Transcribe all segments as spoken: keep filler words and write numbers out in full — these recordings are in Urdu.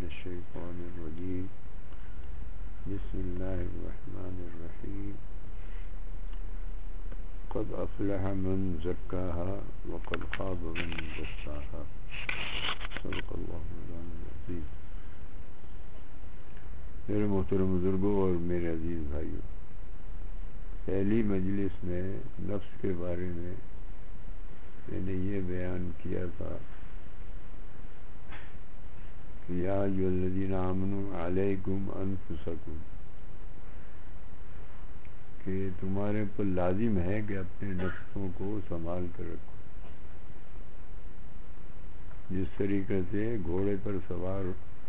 الشیطان الرجیم بسم اللہ الرحمن الرحیم قد افلح من زکاها وقد خاب من دساها صدق اللہ العظیم۔ میرے محترم بزرگوں اور میرے عزیز بھائیوں، پہلی مجلس میں نفس کے بارے میں میں نے یہ بیان کیا تھا کہ یا ایھا الذین آمنوا علیکم انفسکم، کہ تمہارے پر لازم ہے کہ اپنے نفسوں کو سنبھال کر رکھو۔ جس طریقے سے گھوڑے پر سوار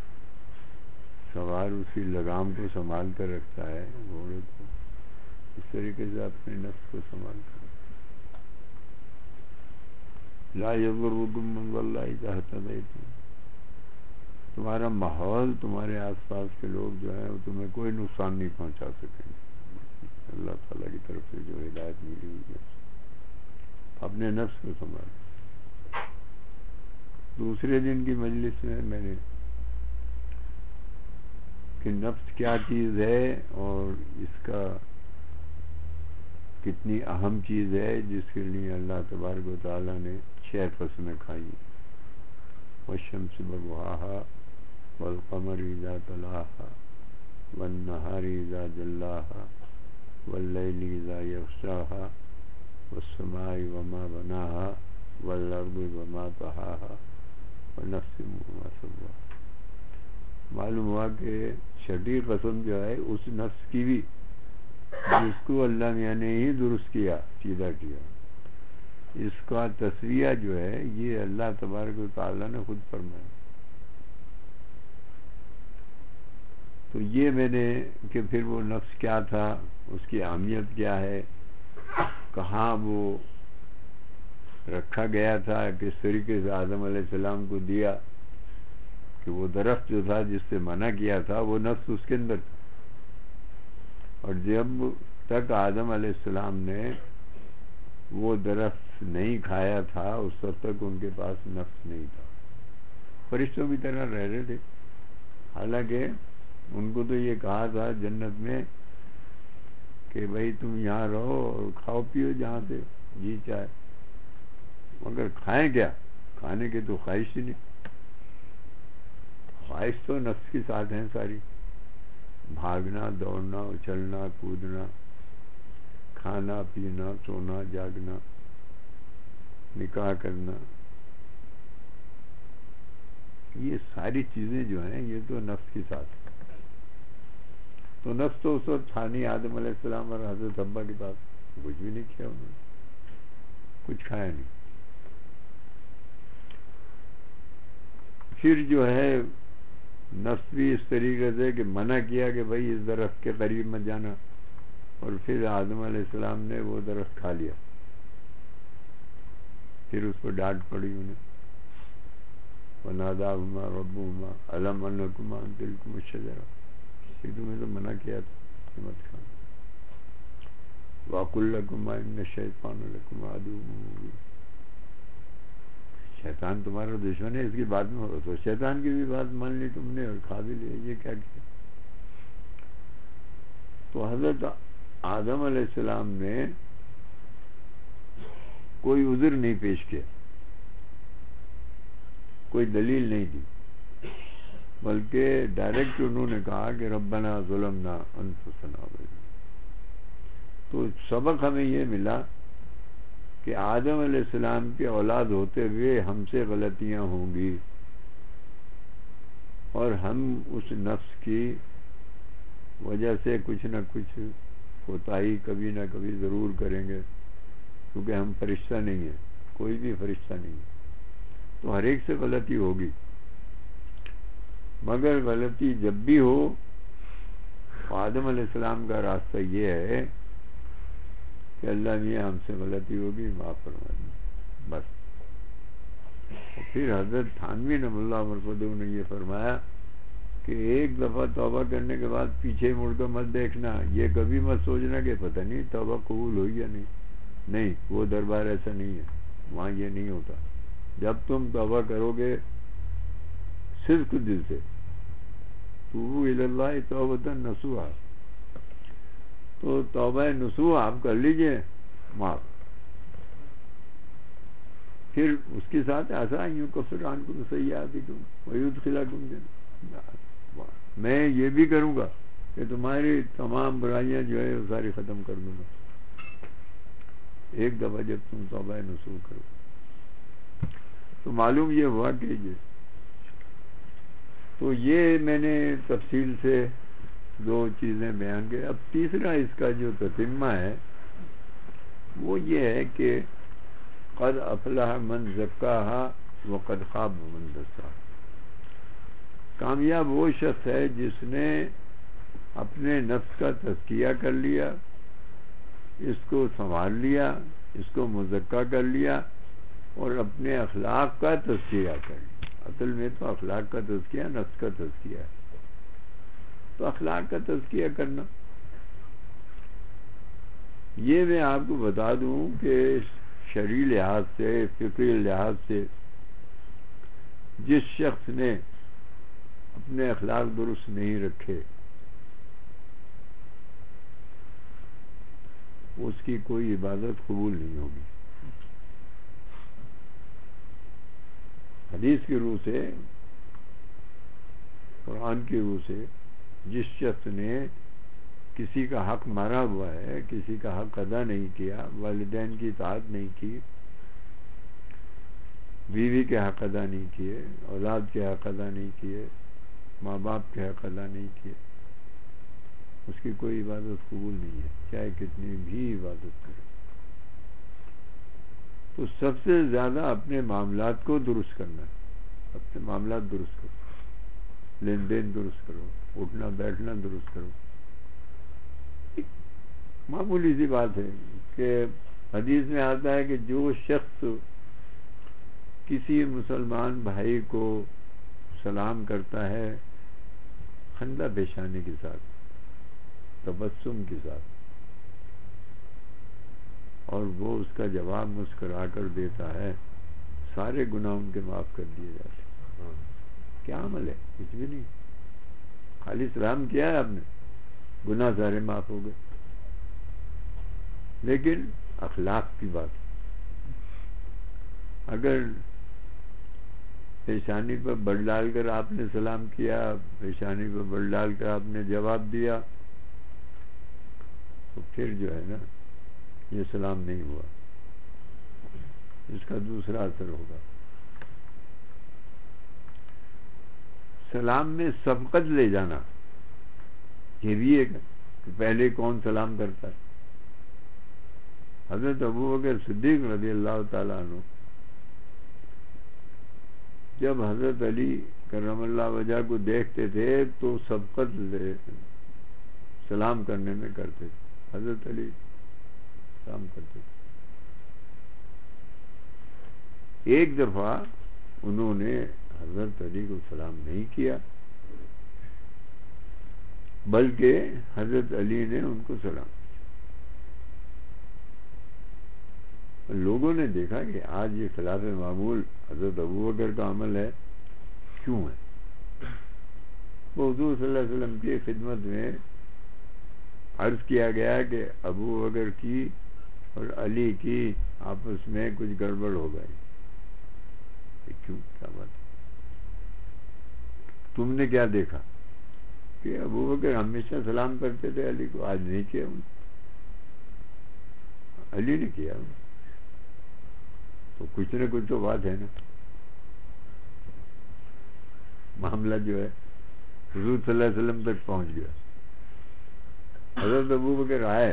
سوار اسی لگام کو سنبھال کر رکھتا ہے گھوڑے کو، اس طریقے سے اپنے نفس کو سنبھال کر رکھو۔ لا یضرکم من ضل اذا اهتدیتم، تمہارا ماحول، تمہارے آس پاس کے لوگ جو ہیں وہ تمہیں کوئی نقصان نہیں پہنچا سکیں گے، اللہ تعالیٰ کی طرف سے جو ہدایت ملی ہوئی ہے۔ اپنے نفس کو سنبھالو۔ دوسرے دن کی مجلس میں میں نے کہ نفس کیا چیز ہے اور اس کا کتنی اہم چیز ہے، جس کے لیے اللہ تبارک و تعالیٰ نے چھ قسمیں کھائی، والشمس وضحاها والقمر اذا تلاها والنہار اذا جلاها واللیل اذا یغشاها والسماء وما بناها والارض وما طحاها ونفس وما سواها۔ معلوم ہوا کہ چھٹی قسم جو ہے اس نفس کی بھی، جس کو اللہ میاں نے ہی درست کیا، سیدھا کیا، اس کا تصویہ جو ہے یہ اللہ تبارک و تعالیٰ نے خود فرمایا۔ تو یہ میں نے کہ پھر وہ نفس کیا تھا، اس کی اہمیت کیا ہے، کہاں وہ رکھا گیا تھا، کس طریقے سے آدم علیہ السلام کو دیا، کہ وہ درخت جو تھا جس سے منع کیا تھا وہ نفس اس کے اندر تھا، اور جب تک آدم علیہ السلام نے وہ درخت نہیں کھایا تھا اس وقت تک ان کے پاس نفس نہیں تھا، فرشتوں کی طرح رہ رہے تھے۔ حالانکہ ان کو تو یہ کہا تھا جنت میں کہ بھائی تم یہاں رہو اور کھاؤ پیو جہاں سے جی چاہے، مگر کھائیں کیا، کھانے کی تو خواہش ہی نہیں۔ خواہش تو نفس کے ساتھ ہیں ساری، بھاگنا دوڑنا اچھلنا کودنا، کھانا پینا سونا جاگنا، نکاح کرنا، یہ ساری چیزیں جو ہیں یہ تو نفس کے ساتھ ہیں۔ تو نفس تو اس وقت تھا نہیں آدم علیہ السلام اور حضرت حوا کے پاس، کچھ بھی نہیں کیا انہوں نے، کچھ کھایا نہیں۔ پھر جو ہے نفس بھی اس طریقے سے کہ منع کیا کہ بھائی اس درخت کے قریب مت جانا، اور پھر آدم علیہ السلام نے وہ درخت کھا لیا، پھر اس کو ڈانٹ پڑی انہیں، وَنَادَاهُمَا رَبُّهُمَا أَلَمْ أَنْهَكُمَا عَنْ تِلْكُمُ الشَّجَرَةِ، کہ تمہیں تو منع کیا تھا کہ مت کھانا، وَأَقُلْ لَكُمَا إِنَّ الشَّيْطَانَ لَكُمْ عَدُوٌّ مُّبِينٌ، شیطان تمہارا دشمن ہے، اس کی بات میں ہو تو شیطان کی بھی بات مان لی تم نے اور کھا بھی لیا، یہ کیا کیا۔ تو حضرت آدم علیہ السلام نے کوئی عذر نہیں پیش کیا، کوئی دلیل نہیں دی، بلکہ ڈائریکٹ انہوں نے کہا کہ ربنا ظلمنا انفسنا۔ تو سبق ہمیں یہ ملا کہ آدم علیہ السلام کے اولاد ہوتے ہوئے ہم سے غلطیاں ہوں گی، اور ہم اس نفس کی وجہ سے کچھ نہ کچھ کوتاہی کبھی نہ کبھی ضرور کریں گے، کیونکہ ہم فرشتہ نہیں ہیں، کوئی بھی فرشتہ نہیں ہے، تو ہر ایک سے غلطی ہوگی، مگر غلطی جب بھی ہو آدم علیہ السلام کا راستہ یہ ہے کہ اللہ میاں ہم سے غلطی ہوگی معاف فرما دیں بس۔ اور پھر حضرت تھانوی رحمہ اللہ مرقدہ نے یہ فرمایا کہ ایک دفعہ توبہ کرنے کے بعد پیچھے مڑ کر مت دیکھنا، یہ کبھی مت سوچنا کہ پتہ نہیں توبہ قبول ہوئی یا نہیں، نہیں، وہ دربار ایسا نہیں ہے، وہاں یہ نہیں ہوتا۔ جب تم توبہ کرو گے صدق دل سے توبوا الی اللہ توبۃ نصوحا، تو توبہ نصوح آپ کر لیجئے معاف. پھر اس کے ساتھ ایسا یکفر عنکم سیئاتکم ویدخلکم جنات، میں یہ بھی کروں گا کہ تمہاری تمام برائیاں جو ہے وہ ساری ختم کر دوں گا ایک دفعہ جب تم توبہ نصوح کرو. تو معلوم یہ ہوا کہ یہ تو یہ میں نے تفصیل سے دو چیزیں بیان کی. اب تیسرا اس کا جو تتمہ ہے وہ یہ ہے کہ قد افلح من زکاہا وقد خاب من دساہا. کامیاب وہ شخص ہے جس نے اپنے نفس کا تزکیہ کر لیا، اس کو سنوار لیا، اس کو مزکہ کر لیا، اور اپنے اخلاق کا تزکیہ کر لیا. اصل میں تو اخلاق کا تزکیہ نفس کا تزکیہ ہے. تو اخلاق کا تزکیہ کرنا، یہ میں آپ کو بتا دوں کہ شرعی لحاظ سے، فقہی لحاظ سے جس شخص نے اپنے اخلاق درست نہیں رکھے اس کی کوئی عبادت قبول نہیں ہوگی. حدیث کی روح سے، قرآن کی روح سے، جس شخص نے کسی کا حق مارا ہوا ہے، کسی کا حق ادا نہیں کیا، والدین کی اطاعت نہیں کی، بیوی کے حق ادا نہیں کیے، اولاد کے حق ادا نہیں کیے، ماں باپ کے حق ادا نہیں کیے، اس کی کوئی عبادت قبول نہیں ہے، چاہے کتنی بھی عبادت کرے. تو سب سے زیادہ اپنے معاملات کو درست کرنا ہے. اپنے معاملات درست کرو، لین دین درست کرو، اٹھنا بیٹھنا درست کرو. معمولی سی بات ہے کہ حدیث میں آتا ہے کہ جو شخص کسی مسلمان بھائی کو سلام کرتا ہے خندہ پیشانی کے ساتھ، تبسم کے ساتھ، اور وہ اس کا جواب مسکرا کر دیتا ہے، سارے گناہ ان کے معاف کر دیے جاتے ہیں. کیا عمل ہے؟ کچھ بھی نہیں، خالی سلام کیا ہے آپ نے، گناہ سارے معاف ہو گئے. لیکن اخلاق کی بات، اگر پیشانی پر بل ڈال کر آپ نے سلام کیا، پیشانی پر بل ڈال کر آپ نے جواب دیا، تو پھر جو ہے نا یہ سلام نہیں ہوا، اس کا دوسرا اثر ہوگا. سلام میں سبقت لے جانا یہ بھی ایک ہے کہ پہلے کون سلام کرتا ہے. حضرت ابوبکر صدیق رضی اللہ تعالیٰ عنہ جب حضرت علی کرم اللہ وجہ کو دیکھتے تھے تو سبقت لے سلام کرنے میں کرتے تھے. حضرت علی سلام کرتے تھے. ایک دفعہ انہوں نے حضرت علی کو سلام نہیں کیا، بلکہ حضرت علی نے ان کو سلام. لوگوں نے دیکھا کہ آج یہ خلاف معمول حضرت ابوبکر کا عمل ہے، کیوں ہے؟ وہ حضور صلی اللہ علیہ وسلم کی خدمت میں عرض کیا گیا کہ ابوبکر کی اور علی کی آپس میں کچھ گڑبڑ ہو گئی. کیوں؟ کیا بات؟ تم نے کیا دیکھا کہ ابوبکر ہمیشہ سلام کرتے تھے علی کو، آج نہیں کیا، علی نے کیا. تو کچھ نہ کچھ تو بات ہے نا. معاملہ جو ہے حضور صلی اللہ علیہ وسلم تک پہنچ گیا. حضرت ابوبکر آئے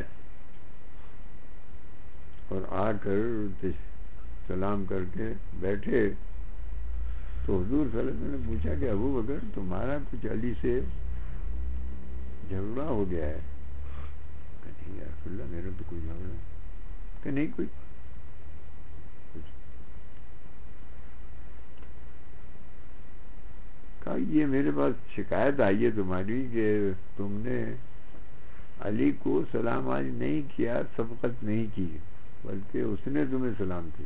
اور آ کر سلام کر کے بیٹھے تو حضور صلی اللہ علیہ وسلم نے پوچھا کہ ابوبکر تمہارا کچھ علی سے جھگڑا ہو گیا ہے؟ کہ نہیں یا رسول اللہ میرا تو کوئی جھگڑا نہیں. کہ نہیں کوئی کچھ. کہا یہ میرے پاس شکایت آئی ہے تمہاری کہ تم نے علی کو سلام آج نہیں کیا، سبقت نہیں کی، بلکہ اس نے تمہیں سلام کیا.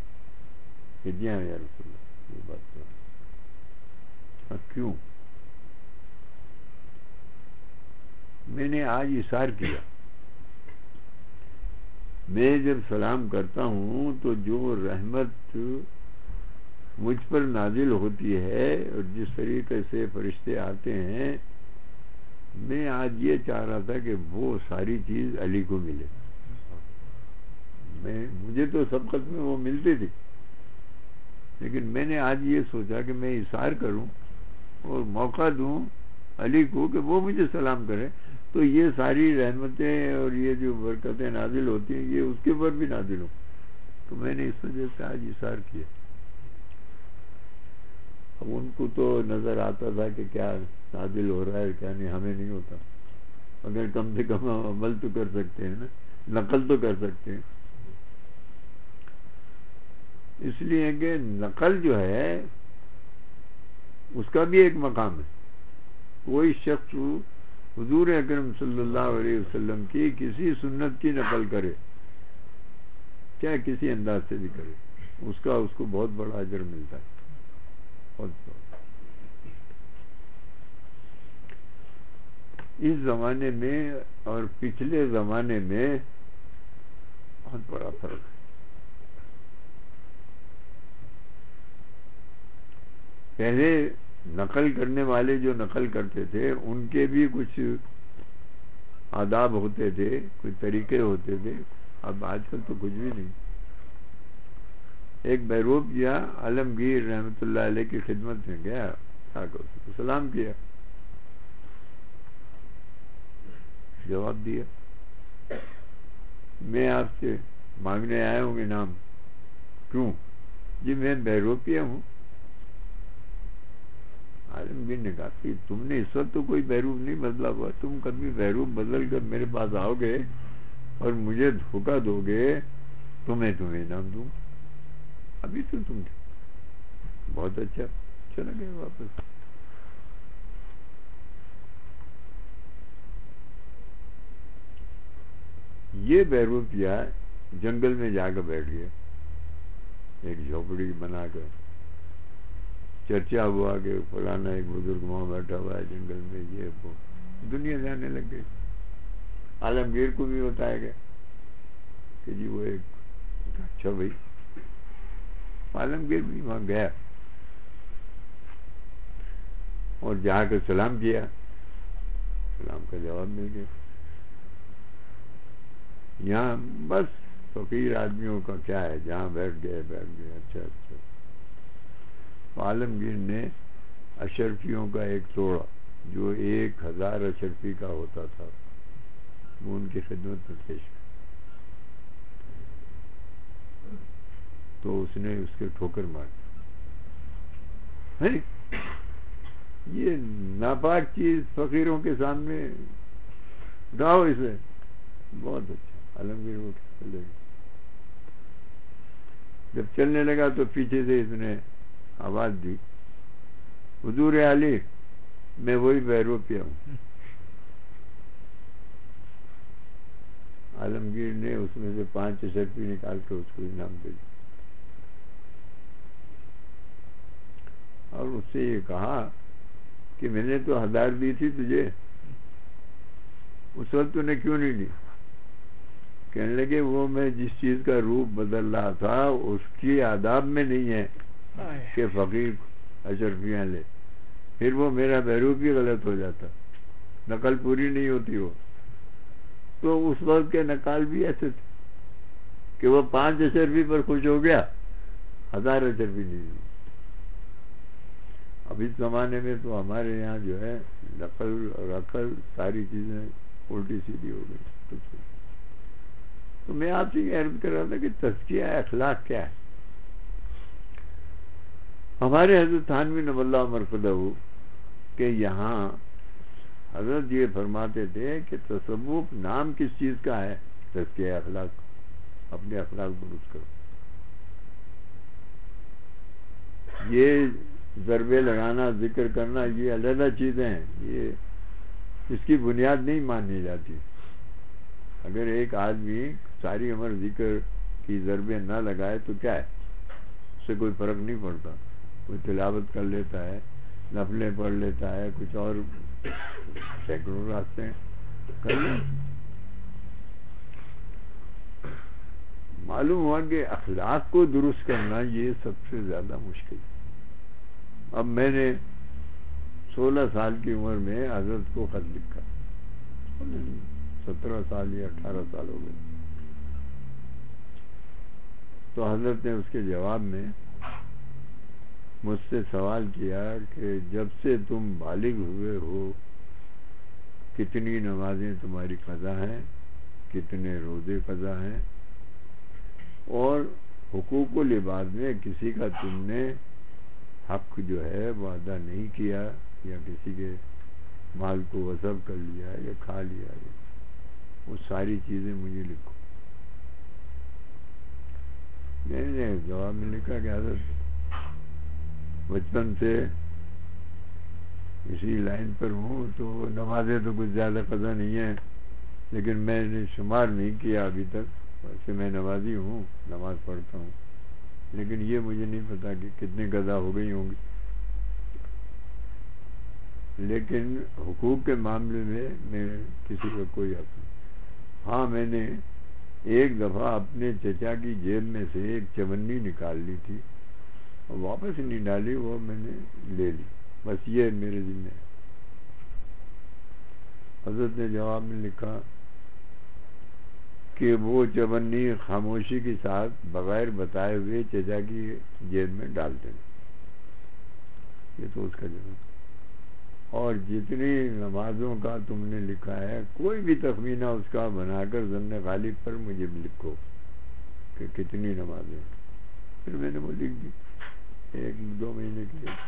کہ جی ہاں یا رسول اللہ یہ بات تو. کیوں؟ میں نے آج اثار کیا، میں جب سلام کرتا ہوں تو جو رحمت مجھ پر نازل ہوتی ہے اور جس طریقے سے فرشتے آتے ہیں، میں آج یہ چاہ رہا تھا کہ وہ ساری چیز علی کو ملے. میں مجھے تو سبقت میں وہ ملتی تھی، لیکن میں نے آج یہ سوچا کہ میں اثار کروں اور موقع دوں علی کو کہ وہ مجھے سلام کرے، تو یہ ساری رحمتیں اور یہ جو برکتیں نازل ہوتی ہیں یہ اس کے اوپر بھی نازل ہوں. تو میں نے اس وجہ سے آج اثار کیا. اب ان کو تو نظر آتا تھا کہ کیا نازل ہو رہا ہے کیا نہیں، ہمیں نہیں ہوتا، مگر کم سے کم ہم عمل تو کر سکتے ہیں نا، نقل تو کر سکتے ہیں. اس لیے کہ نقل جو ہے اس کا بھی ایک مقام ہے. کوئی شخص حضور اکرم صلی اللہ علیہ وسلم کی کسی سنت کی نقل کرے، چاہے کسی انداز سے بھی کرے، اس کا اس کو بہت بڑا اجر ملتا ہے. بہت بڑا. اس زمانے میں اور پچھلے زمانے میں بہت بڑا فرق ہے. پہلے نقل کرنے والے جو نقل کرتے تھے ان کے بھی کچھ آداب ہوتے تھے، کچھ طریقے ہوتے تھے. اب آج کل تو کچھ بھی نہیں. ایک بیروپ گیا عالمگیر رحمۃ اللہ علیہ کی خدمت میں گیا، سلام کیا، جواب دیا میں آپ سے مانگنے آیا ہوں انعام. کیوں؟ جی میں بیروپیہ ہوں. عالمگیر نے کہا کہ تم نے اس وقت تو کوئی بیروپ نہیں بدلا ہوا، تم کبھی بیروپ بدل کر میرے پاس آؤ گے اور مجھے دھوکہ دو گے تو میں تمہیں انعام دوں. ابھی تو تم بہت اچھا. چلا گیا واپس. یہ بیروپیہ جنگل میں جا کر بیٹھ گیا، ایک جھوپڑی بنا کر. چرچا ہوا کہ فلانا ایک بزرگ وہاں بیٹھا ہوا ہے جنگل میں، یہ وہ دنیا جانے لگ گئی. عالمگیر کو بھی بتایا گیا کہ جی وہ ایک. اچھا بھائی. عالمگیر بھی وہاں گیا اور جا کر سلام کیا، سلام کا جواب مل گیا. یہاں بس فقیر آدمیوں کا کیا ہے، جہاں بیٹھ گئے بیٹھ گئے. اچھا اچھا. عالمگیر نے اشرفیوں کا ایک توڑا جو ایک ہزار اشرفی کا ہوتا تھا، وہ ان کی خدمت میں پیش کیا. تو اس نے اس کے ٹھوکر ماری. یہ ناپاک چیز فقیروں کے سامنے گاؤ اسے. بہت اچھا. عالمگیر وہ چلے گئے. جب چلنے لگا تو پیچھے سے اس نے آواز دی، حضور علی میں وہی بیروپیہ ہوں. عالمگیر نے اس میں سے پانچ اشرفی نکال کر اس کو انعام دے دیا اور اس سے یہ کہا کہ میں نے تو ہزار دی تھی تجھے، اس وقت تو نے کیوں نہیں دی؟ کہنے لگے وہ میں جس چیز کا روپ بدل رہا تھا اس کی آداب میں نہیں ہے کہ فقیر اشرفیاں لے، پھر وہ میرا بیروپ بھی غلط ہو جاتا، نقل پوری نہیں ہوتی. وہ تو اس وقت کے نقال بھی ایسے تھے کہ وہ پانچ اشرفی پر خوش ہو گیا، ہزار اشرفی نہیں دی. اب اس زمانے میں تو ہمارے یہاں جو ہے نقل اور عقل ساری چیزیں الٹی سیدھی ہو گئی. کچھ تو میں آپ سے یہ عرض کر رہا تھا کہ تزکیہ اخلاق کیا ہے. ہمارے حضرت تھانوی نور اللہ مرقدہ کہ یہاں حضرت یہ فرماتے تھے کہ تصوف نام کس چیز کا ہے؟ تزکیہ اخلاق. اپنے اخلاق درست کرو. یہ ضربے لگانا ذکر کرنا یہ علیحدہ چیزیں ہیں، یہ اس کی بنیاد نہیں مانی جاتی. اگر ایک آدمی ساری عمر ذکر کی ضربیں نہ لگائے تو کیا ہے، اس سے کوئی فرق نہیں پڑتا. کوئی تلاوت کر لیتا ہے، نفلیں پڑھ لیتا ہے، کچھ اور سینکڑوں راستے ہیں، کر لیں. معلوم ہوا کہ اخلاق کو درست کرنا یہ سب سے زیادہ مشکل ہے. اب میں نے سولہ سال کی عمر میں حضرت کو خط لکھا، سترہ سال یا اٹھارہ سال ہو گئے. تو حضرت نے اس کے جواب میں مجھ سے سوال کیا کہ جب سے تم بالغ ہوئے ہو کتنی نمازیں تمہاری قضا ہیں، کتنے روزے قضا ہیں، اور حقوق العباد میں کسی کا تم نے حق جو ہے وہ ادا نہیں کیا یا کسی کے مال کو غصب کر لیا یا کھا لیا، وہ ساری چیزیں مجھے لکھو. میں نے جواب میں لکھا کہ حضرت بچپن سے اسی لائن پر ہوں تو نمازیں تو کچھ زیادہ قضا نہیں ہیں، لیکن میں نے شمار نہیں کیا ابھی تک. ویسے میں نمازی ہوں، نماز پڑھتا ہوں، لیکن یہ مجھے نہیں پتا کہ کتنی قضا ہو گئی ہوں گی. لیکن حقوق کے معاملے میں میں کسی کا کوئی حق نہیں. ہاں میں نے ایک دفعہ اپنے چچا کی جیب میں سے ایک چمنی نکال لی تھی اور واپس نہیں ڈالی، وہ میں نے لے لی، بس یہ میرے ذمہ ہے. حضرت نے جواب میں لکھا کہ وہ چمنی خاموشی کے ساتھ بغیر بتائے ہوئے چچا کی جیب میں ڈال دینا. یہ تو اس کا جواب. اور جتنی نمازوں کا تم نے لکھا ہے کوئی بھی تخمینہ اس کا بنا کر ضمن غالب پر مجھے بھی لکھو کہ کتنی نمازیں. پھر میں نے وہ لکھ دی ایک دو مہینے کے لیے.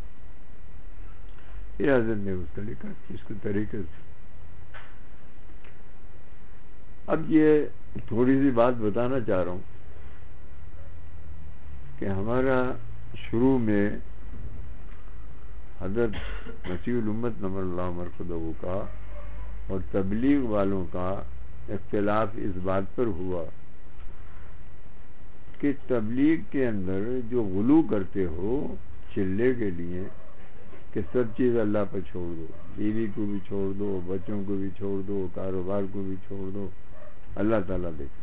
پھر حضرت نے اس کا لکھا اس کو طریقے سے. اب یہ تھوڑی سی بات بتانا چاہ رہا ہوں کہ ہمارا شروع میں حضرت مسیح الامت نور اللہ مرقدہ کا اور تبلیغ والوں کا اختلاف اس بات پر ہوا کہ تبلیغ کے اندر جو غلو کرتے ہو چلے کے لیے کہ سب چیز اللہ پر چھوڑ دو، بیوی کو بھی چھوڑ دو، بچوں کو بھی چھوڑ دو، کاروبار کو بھی چھوڑ دو، اللہ تعالیٰ دیکھیں،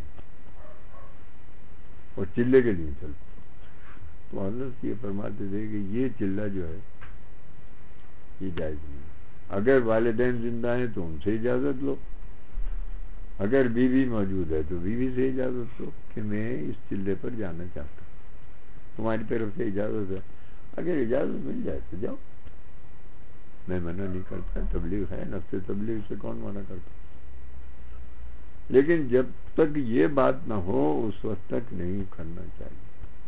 اور چلے کے لیے چلو. تو حضرت یہ فرماتے تھے کہ یہ چلہ جو ہے یہ جائز نہیں. اگر والدین زندہ ہیں تو ان سے اجازت لو، اگر بیوی موجود ہے تو بیوی سے اجازت لو کہ میں اس چلے پر جانا چاہتا ہوں، تمہاری طرف سے اجازت ہے. اگر اجازت مل جائے تو جاؤ، میں منع نہیں کرتا، تبلیغ ہے، نفس تبلیغ سے کون منع کرتا. لیکن جب تک یہ بات نہ ہو اس وقت تک نہیں کرنا چاہیے.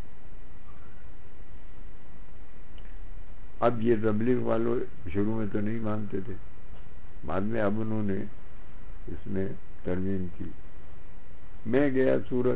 اب یہ تبلیغ والوں شروع میں تو نہیں مانتے تھے، بعد میں اب انہوں نے اس میں ترمیم کی. میں گیا سورت،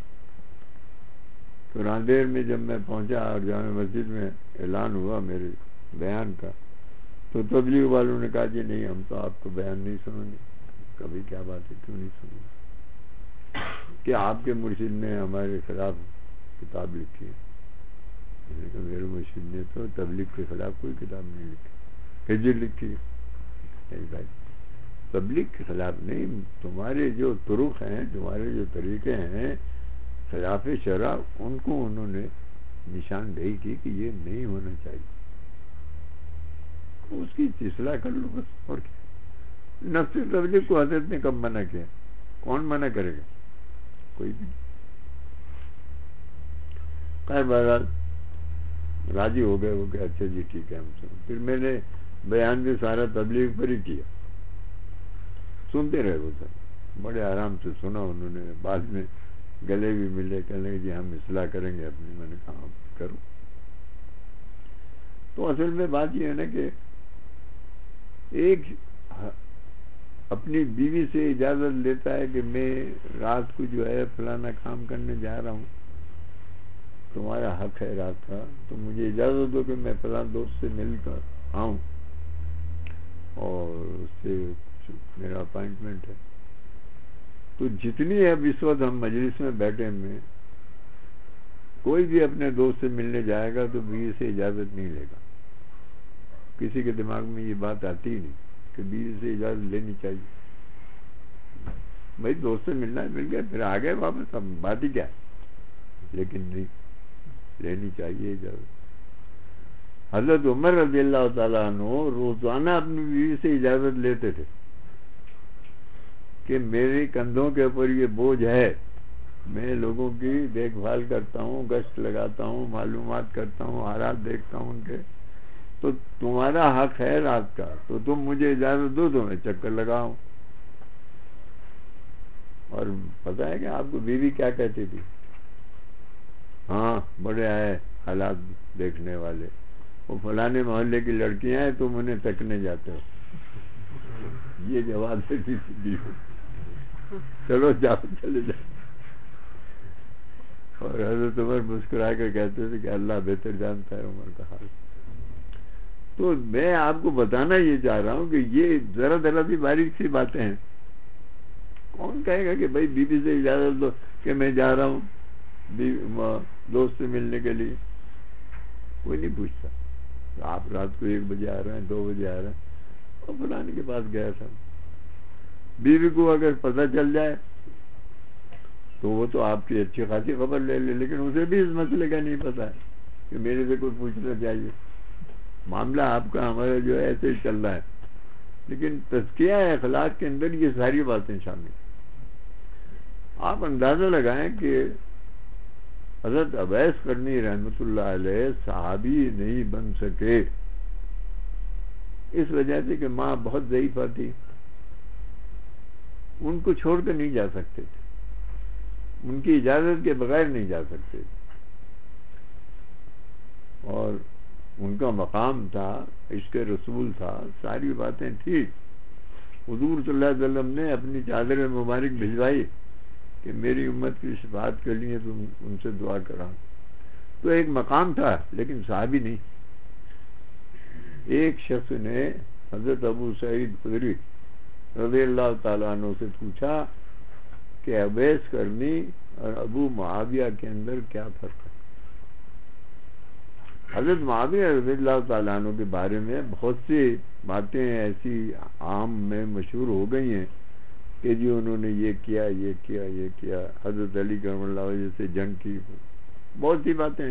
تو راندیر میں جب میں پہنچا اور جامع مسجد میں اعلان ہوا میرے بیان کا، تو تبلیغ والوں نے کہا جی نہیں ہم تو آپ کو بیان نہیں سنیں گے. کبھی کیا بات ہے، کیوں نہیں سنیں گے؟ کہ آپ کے مرشد نے ہمارے خلاف کتاب لکھی ہے. میں نے کہا میرے مرشد نے تو تبلیغ کے خلاف کوئی کتاب نہیں لکھی. کہ جی لکھی ہے. نہیں بھائی، تبلیغ کے خلاف نہیں، تمہارے جو طرق ہیں، تمہارے جو طریقے ہیں خلاف شرع، ان کو انہوں نے نشاندہی کی کہ یہ نہیں ہونا چاہیے. اس کی اصلاح کر لو بس، اور کیا. نفس تبلیغ کو حضرت نے کب منع کیا؟ کون منع کرے گا؟ کوئی بھی نہیں. خیر بہرحال راضی ہو گئے وہ کہ اچھا جی ٹھیک ہے ہم سن. پھر میں نے بیان بھی سارا تبلیغ پر ہی کیا. سنتے رہے وہ سر، بڑے آرام سے سنا انہوں نے. بعد میں گلے بھی ملے، کہنے لگے جی ہم اصلاح کریں گے اپنی. میں نے کہا ہاں کرو. تو اصل میں بات یہ ہے نا کہ ایک اپنی بیوی سے اجازت لیتا ہے کہ میں رات کو جو ہے فلانا کام کرنے جا رہا ہوں، تمہارا حق ہے رات کا، تو مجھے اجازت دو کہ میں فلاں دوست سے مل کر آؤں، اور اس سے میرا اپائنٹمنٹ ہے. تو جتنی اب اس وقت ہم مجلس میں بیٹھے ہوئے، کوئی بھی اپنے دوست سے ملنے جائے گا تو بیوی سے اجازت نہیں لے گا. کسی کے دماغ میں یہ بات آتی ہی نہیں کہ بیوی سے اجازت لینی چاہیے. بھائی دوست سے ملنا ہے مل گیا، پھر آ گئے واپس، اب بات ہی کیا. لیکن نہیں، لینی چاہیے اجازت. حضرت عمر رضی اللہ تعالیٰ عنہ روزانہ اپنی بیوی سے اجازت لیتے تھے کہ میرے کندھوں کے اوپر یہ بوجھ ہے، میں لوگوں کی دیکھ بھال کرتا ہوں، گشت لگاتا ہوں، معلومات کرتا ہوں، حالات دیکھتا ہوں ان کے، تو تمہارا حق ہے رات کا، تو تم مجھے اجازت دو تو میں چکر لگاؤں. اور پتہ ہے کہ آپ کو بیوی کیا کہتی تھی؟ ہاں بڑے آئے حالات دیکھنے والے، وہ فلانے محلے کی لڑکیاں ہیں، تم انہیں تکنے جاتے ہو. یہ جواب دیتی تھی بیوی. چلو جاؤ، چلے جاؤ. اور حضرت عمر مسکرا کر کہتے تھے کہ اللہ بہتر جانتا ہے عمر کا حال. تو میں آپ کو بتانا یہ چاہ رہا ہوں کہ یہ ذرا ذرا سی باریک سی باتیں ہیں. کون کہے گا کہ بھائی بیوی سے اجازت دو کہ میں جا رہا ہوں دوست سے ملنے کے لیے؟ کوئی نہیں پوچھتا. آپ رات کو ایک بجے آ رہے ہیں، دو بجے آ رہے ہیں، اور فلانے کے پاس گیا تھا. بیوی کو اگر پتہ چل جائے تو وہ تو آپ کی اچھی خاصی خبر لے لے، لیکن اسے بھی اس مسئلے کا نہیں پتا ہے کہ میرے سے کوئی پوچھنا چاہیے. معاملہ آپ کا ہمارا جو ہے ایسے ہی چل رہا ہے، لیکن تزکیہ اخلاق کے اندر یہ ساری باتیں شامل. آپ اندازہ لگائیں کہ حضرت اویس قرنی رحمۃ اللہ علیہ صحابی نہیں بن سکے اس وجہ سے کہ ماں بہت ضعیفہ تھی، ان کو چھوڑ کر نہیں جا سکتے تھے، ان کی اجازت کے بغیر نہیں جا سکتے تھے. اور ان کا مقام تھا، عشق رسول تھا، ساری باتیں تھی. حضور صلی اللہ علیہ وسلم نے اپنی چادر مبارک بھجوائی کہ میری امت کی شفاعت کے لیے تم ان سے دعا کرا. تو ایک مقام تھا لیکن صحابی نہیں. ایک شخص نے حضرت ابو سعید خدری رضی اللہ تعالیٰ عنہ سے پوچھا کہ اویس قرنی اور ابو معاویہ کے اندر کیا فرق ہے؟ حضرت معاویہ رضی اللہ تعالیٰ عنہ کے بارے میں بہت سی باتیں ایسی عام میں مشہور ہو گئی ہیں کہ جی انہوں نے یہ کیا یہ کیا یہ کیا، حضرت علی کرم اللہ وجہ سے جنگ کی، بہت سی باتیں ہیں.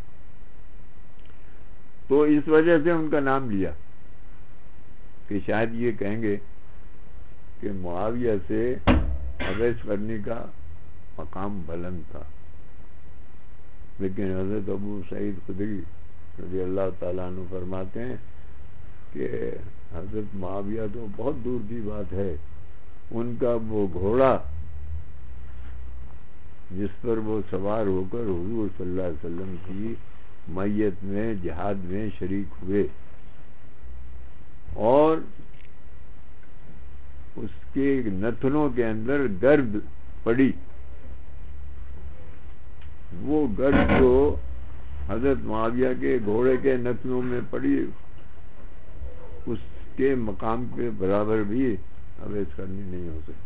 تو اس وجہ سے ان کا نام لیا کہ شاید یہ کہیں گے کہ معاویہ سے اویس قرنی کا مقام بلند تھا. لیکن حضرت ابو سعید خدری رضی اللہ تعالیٰ عنہ فرماتے ہیں کہ حضرت معاویہ تو بہت دور کی بات ہے، ان کا وہ گھوڑا جس پر وہ سوار ہو کر حضور صلی اللہ علیہ وسلم کی میت میں جہاد میں شریک ہوئے، اور اس کے نتنوں کے اندر گرد پڑی، وہ گرد جو حضرت معاویہ کے گھوڑے کے نتنوں میں پڑی، اس کے مقام کے برابر بھی اویس قرنی نہیں ہو سکتا.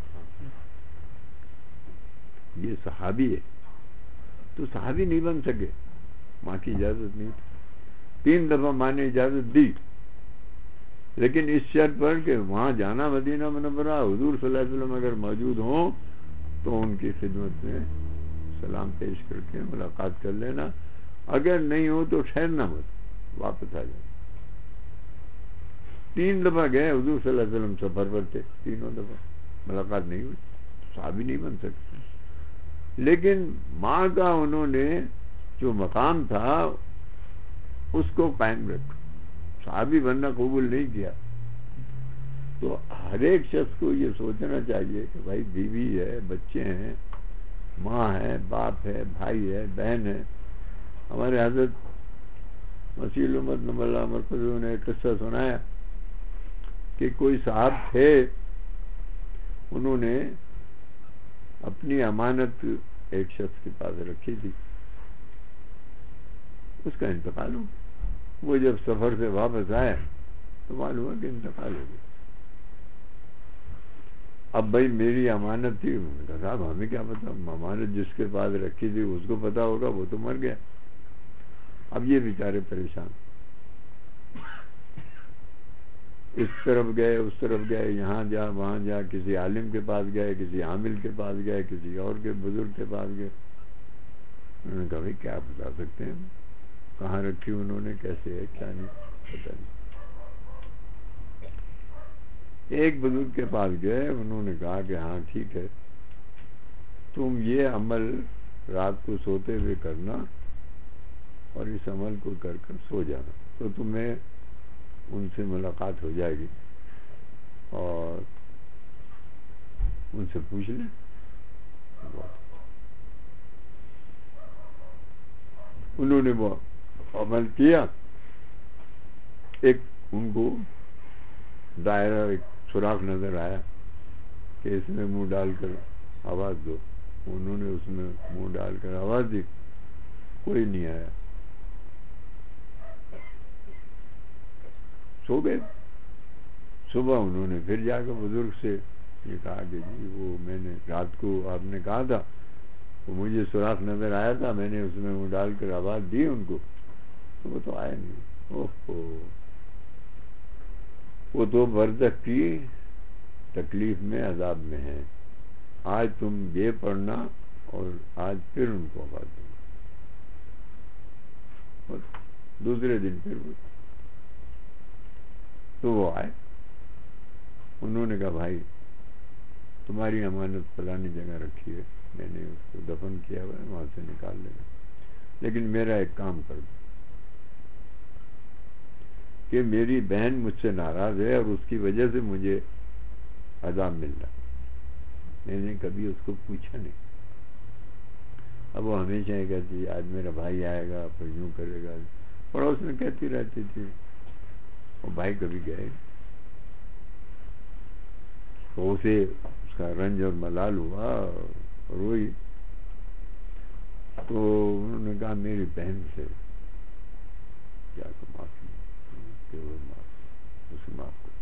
یہ صحابی ہے، تو صحابی نہیں بن سکے، ماں کی اجازت نہیں تھی. تین دفعہ ماں نے اجازت دی، لیکن اس شرط پر کہ وہاں جانا مدینہ منورہ، حضور صلی اللہ علیہ وسلم اگر موجود ہوں تو ان کی خدمت میں سلام پیش کر کے ملاقات کر لینا، اگر نہیں ہو تو ٹھہرنا مت، واپس آ جائیں. تین دفعہ گئے، حضور صلی اللہ علیہ وسلم سفر پر تھے، تینوں دفعہ ملاقات نہیں ہوئی، صحابی نہیں بن سکتے. لیکن ماں کا انہوں نے جو مقام تھا اس کو قائم رکھا، صحابی بننا قبول نہیں کیا. تو ہر ایک شخص کو یہ سوچنا چاہیے کہ بھائی بیوی ہے، بچے ہیں، ماں ہے، باپ ہے، بھائی ہے، بہن ہے. ہمارے حضرت مسیح الامت نبی اللہ مرکز نے ایک قصہ سنایا کہ کوئی صاحب تھے، انہوں نے اپنی امانت ایک شخص کے پاس رکھی تھی، اس کا انتقال ہو گیا. وہ جب سفر سے واپس آئے تو معلوم ہے کہ انتقال ہو گیا. اب بھائی میری امانت تھی، انہوں نے کہا صاحب ہمیں کیا پتا، امانت جس کے پاس رکھی تھی اس کو پتا ہوگا، وہ تو مر گیا. اب یہ بیچارے پریشان. اس طرف گئے اس طرف گئے، یہاں جا وہاں جا، کسی عالم کے پاس گئے، کسی عامل کے پاس گئے، کسی اور کے بزرگ کے پاس گئے. انہوں نے کہا بھائی کیا بتا سکتے ہیں، کہاں رکھی انہوں نے، کیسے ہے کیا نہیں پتہ نہیں. ایک بزرگ کے پاس گئے، انہوں نے کہا کہ ہاں ٹھیک ہے، تم یہ عمل رات کو سوتے ہوئے کرنا اور اس عمل کو کر کر سو جانا، تو تمہیں ان سے ملاقات ہو جائے گی اور ان سے پوچھ لیں. انہوں نے وہ عمل کیا. ایک ان کو دائرہ، ایک سوراخ نظر آیا کہ اس میں منہ ڈال کر آواز دو. انہوں نے اس میں منہ ڈال کر آواز دی، کوئی نہیں آیا. سو گئے. صبح انہوں نے پھر جا کر بزرگ سے یہ کہا کہ جی وہ میں نے رات کو آپ نے کہا تھا، وہ مجھے سوراخ نظر آیا تھا، میں نے اس میں منہ ڈال کر آواز دی ان کو، تو وہ تو آیا نہیں. اوہ وہ تو برزخ کی تکلیف میں عذاب میں ہے. آج تم یہ پڑھنا اور آج پھر ان کو آواز دینا. دوسرے دن پھر وہ تو وہ آئے. انہوں نے کہا بھائی تمہاری امانت فلانی جگہ رکھی ہے، میں نے اس کو دفن کیا ہوا ہے، وہاں سے نکال لے گا، لیکن میرا ایک کام کر دو کہ میری بہن مجھ سے ناراض ہے اور اس کی وجہ سے مجھے عذاب مل رہا. میں نے کبھی اس کو پوچھا نہیں. اب وہ ہمیشہ یہ کہتی آج میرا بھائی آئے گا پھر یوں کرے گا، پڑوس میں کہتی رہتی تھی. اور بھائی کبھی گئے تو اسے اس کا رنج اور ملال ہوا، روئی. تو انہوں نے کہا میری بہن سے کیا تو معافی کہ وہ معاف اسے معاف کر.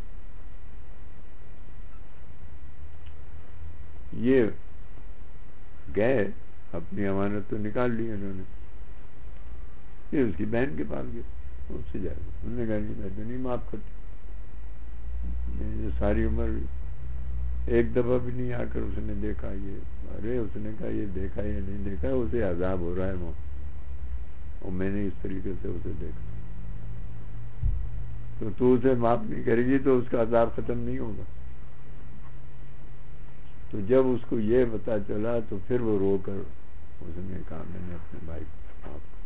یہ گئے، اپنی امانت تو نکال لی انہوں نے. پھر اس کی بہن کے پاس گئے، اس سے جا کے انہوں نے کہا جی میں تو نہیں معاف کرتی، میں ساری عمر ایک دفعہ بھی نہیں آ کر اس نے دیکھا. یہ ارے اس نے کہا یہ دیکھا یا نہیں دیکھا، اسے عذاب ہو رہا ہے وہاں، اور میں نے اس طریقے سے اسے دیکھا. تو تو اسے معاف نہیں کرے گی تو اس کا عذاب ختم نہیں ہوگا. تو جب اس کو یہ پتا چلا تو پھر وہ رو کر اس نے کہا میں نے اپنے بھائی کو معاف کر.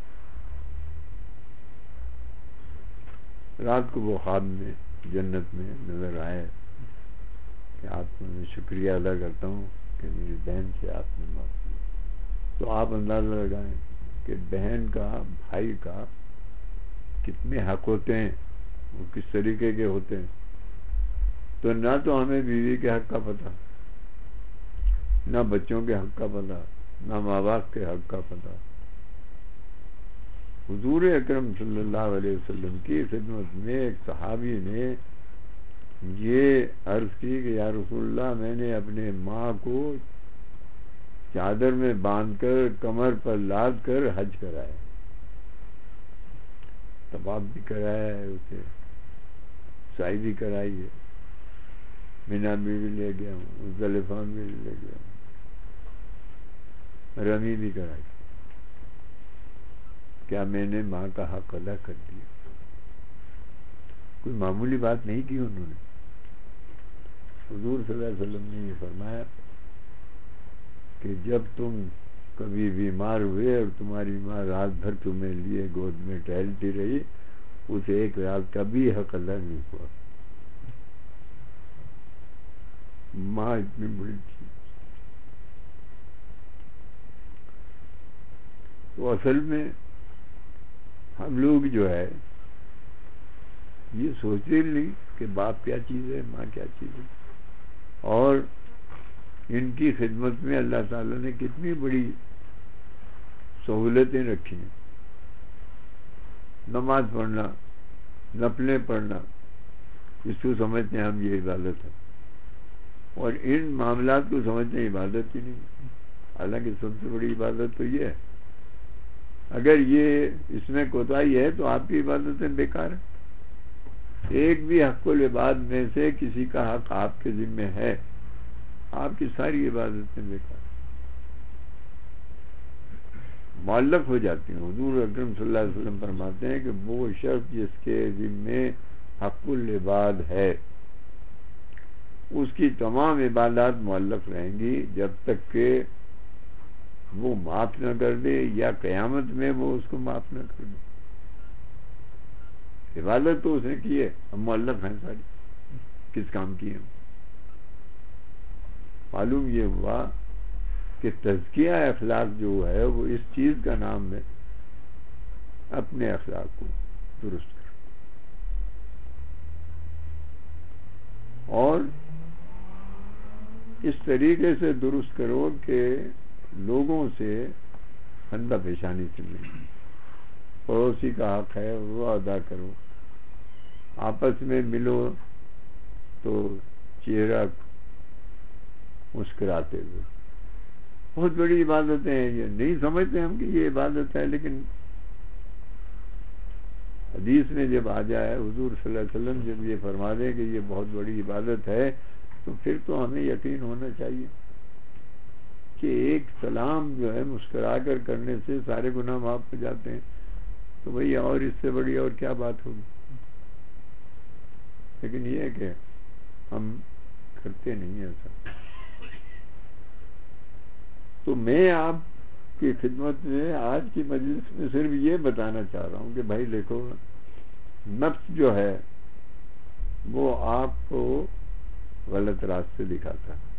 رات کو وہ خواب میں جنت میں نظر آئے کہ آپ کو میں شکریہ ادا کرتا ہوں کہ میری بہن سے آپ نے معاف کیا. تو آپ اندازہ لگائیں کہ بہن کا بھائی کا کتنے حق ہوتے ہیں، وہ کس طریقے کے ہوتے ہیں. تو نہ تو ہمیں بیوی کے حق کا پتہ، نہ بچوں کے حق کا پتہ، نہ ماں باپ کے حق کا پتہ. حضور اکرم صلی اللہ علیہ وسلم کی خدمت میں ایک صحابی نے یہ عرض کی کہ یا رسول اللہ میں نے اپنے ماں کو چادر میں باندھ کر کمر پر لاد کر حج کرایا، طواف بھی کرایا ہے، اسے سعی بھی کرائی ہے، مینا بھی, بھی لے گیا ہوں، مزدلفہ بھی لے گیا ہوں، رمی بھی کرائی. کیا میں نے ماں کا حق ادا کر دیا؟ کوئی معمولی بات نہیں کی انہوں نے. حضور صلی اللہ علیہ وسلم نے یہ فرمایا کہ جب تم کبھی بیمار ہوئے اور تمہاری ماں رات بھر تمہیں لیے گود میں ٹہلتی رہی، اسے ایک رات کا بھی حق ادا نہیں ہوا. ماں اتنی بڑی تھی. تو اصل میں ہم لوگ جو ہے یہ سوچتے نہیں کہ باپ کیا چیز ہے، ماں کیا چیز ہے، اور ان کی خدمت میں اللہ تعالیٰ نے کتنی بڑی سہولتیں رکھی ہیں. نماز پڑھنا، نفلیں پڑھنا، اس کو سمجھتے ہیں ہم یہ عبادت ہے، اور ان معاملات کو سمجھتے ہیں عبادت ہی نہیں. حالانکہ سب سے بڑی عبادت تو یہ ہے. اگر یہ اس میں کوتاہی ہے تو آپ کی عبادتیں بیکار ہیں. ایک بھی حق العباد میں سے کسی کا حق آپ کے ذمہ ہے، آپ کی ساری عبادتیں بیکار معلق ہو جاتی ہیں۔ حضور اکرم صلی اللہ علیہ وسلم فرماتے ہیں کہ وہ شخص جس کے ذمے حق العباد ہے اس کی تمام عبادات معلق رہیں گی جب تک کہ وہ معاف نہ کر دے یا قیامت میں وہ اس کو معاف نہ کر دے۔ عبادت تو اس نے کی ہے، اب معلق ہیں ساری، کس کام کی ہے؟ معلوم یہ ہوا کہ تزکیہ اخلاق جو ہے وہ اس چیز کا نام ہے اپنے اخلاق کو درست کرو، اور اس طریقے سے درست کرو کہ لوگوں سے خندہ پیشانی سے ملے، پڑوسی کا حق ہے وہ ادا کرو، آپس میں ملو تو چہرہ مسکراتے ہوئے۔ بہت بڑی عبادتیں ہیں، یہ نہیں سمجھتے ہم کہ یہ عبادت ہے، لیکن حدیث میں جب آ جائے حضور صلی اللہ علیہ وسلم جب یہ فرما دیں کہ یہ بہت بڑی عبادت ہے تو پھر تو ہمیں یقین ہونا چاہیے کہ ایک سلام جو ہے مسکرا کر کرنے سے سارے گناہ معاف ہو جاتے ہیں، تو بھئی اور اس سے بڑی اور کیا بات ہوگی؟ لیکن یہ ہے کہ ہم کرتے نہیں ہیں ایسا۔ تو میں آپ کی خدمت میں آج کی مجلس میں صرف یہ بتانا چاہ رہا ہوں کہ بھائی دیکھو، نفس جو ہے وہ آپ کو غلط راستے دکھاتا ہے،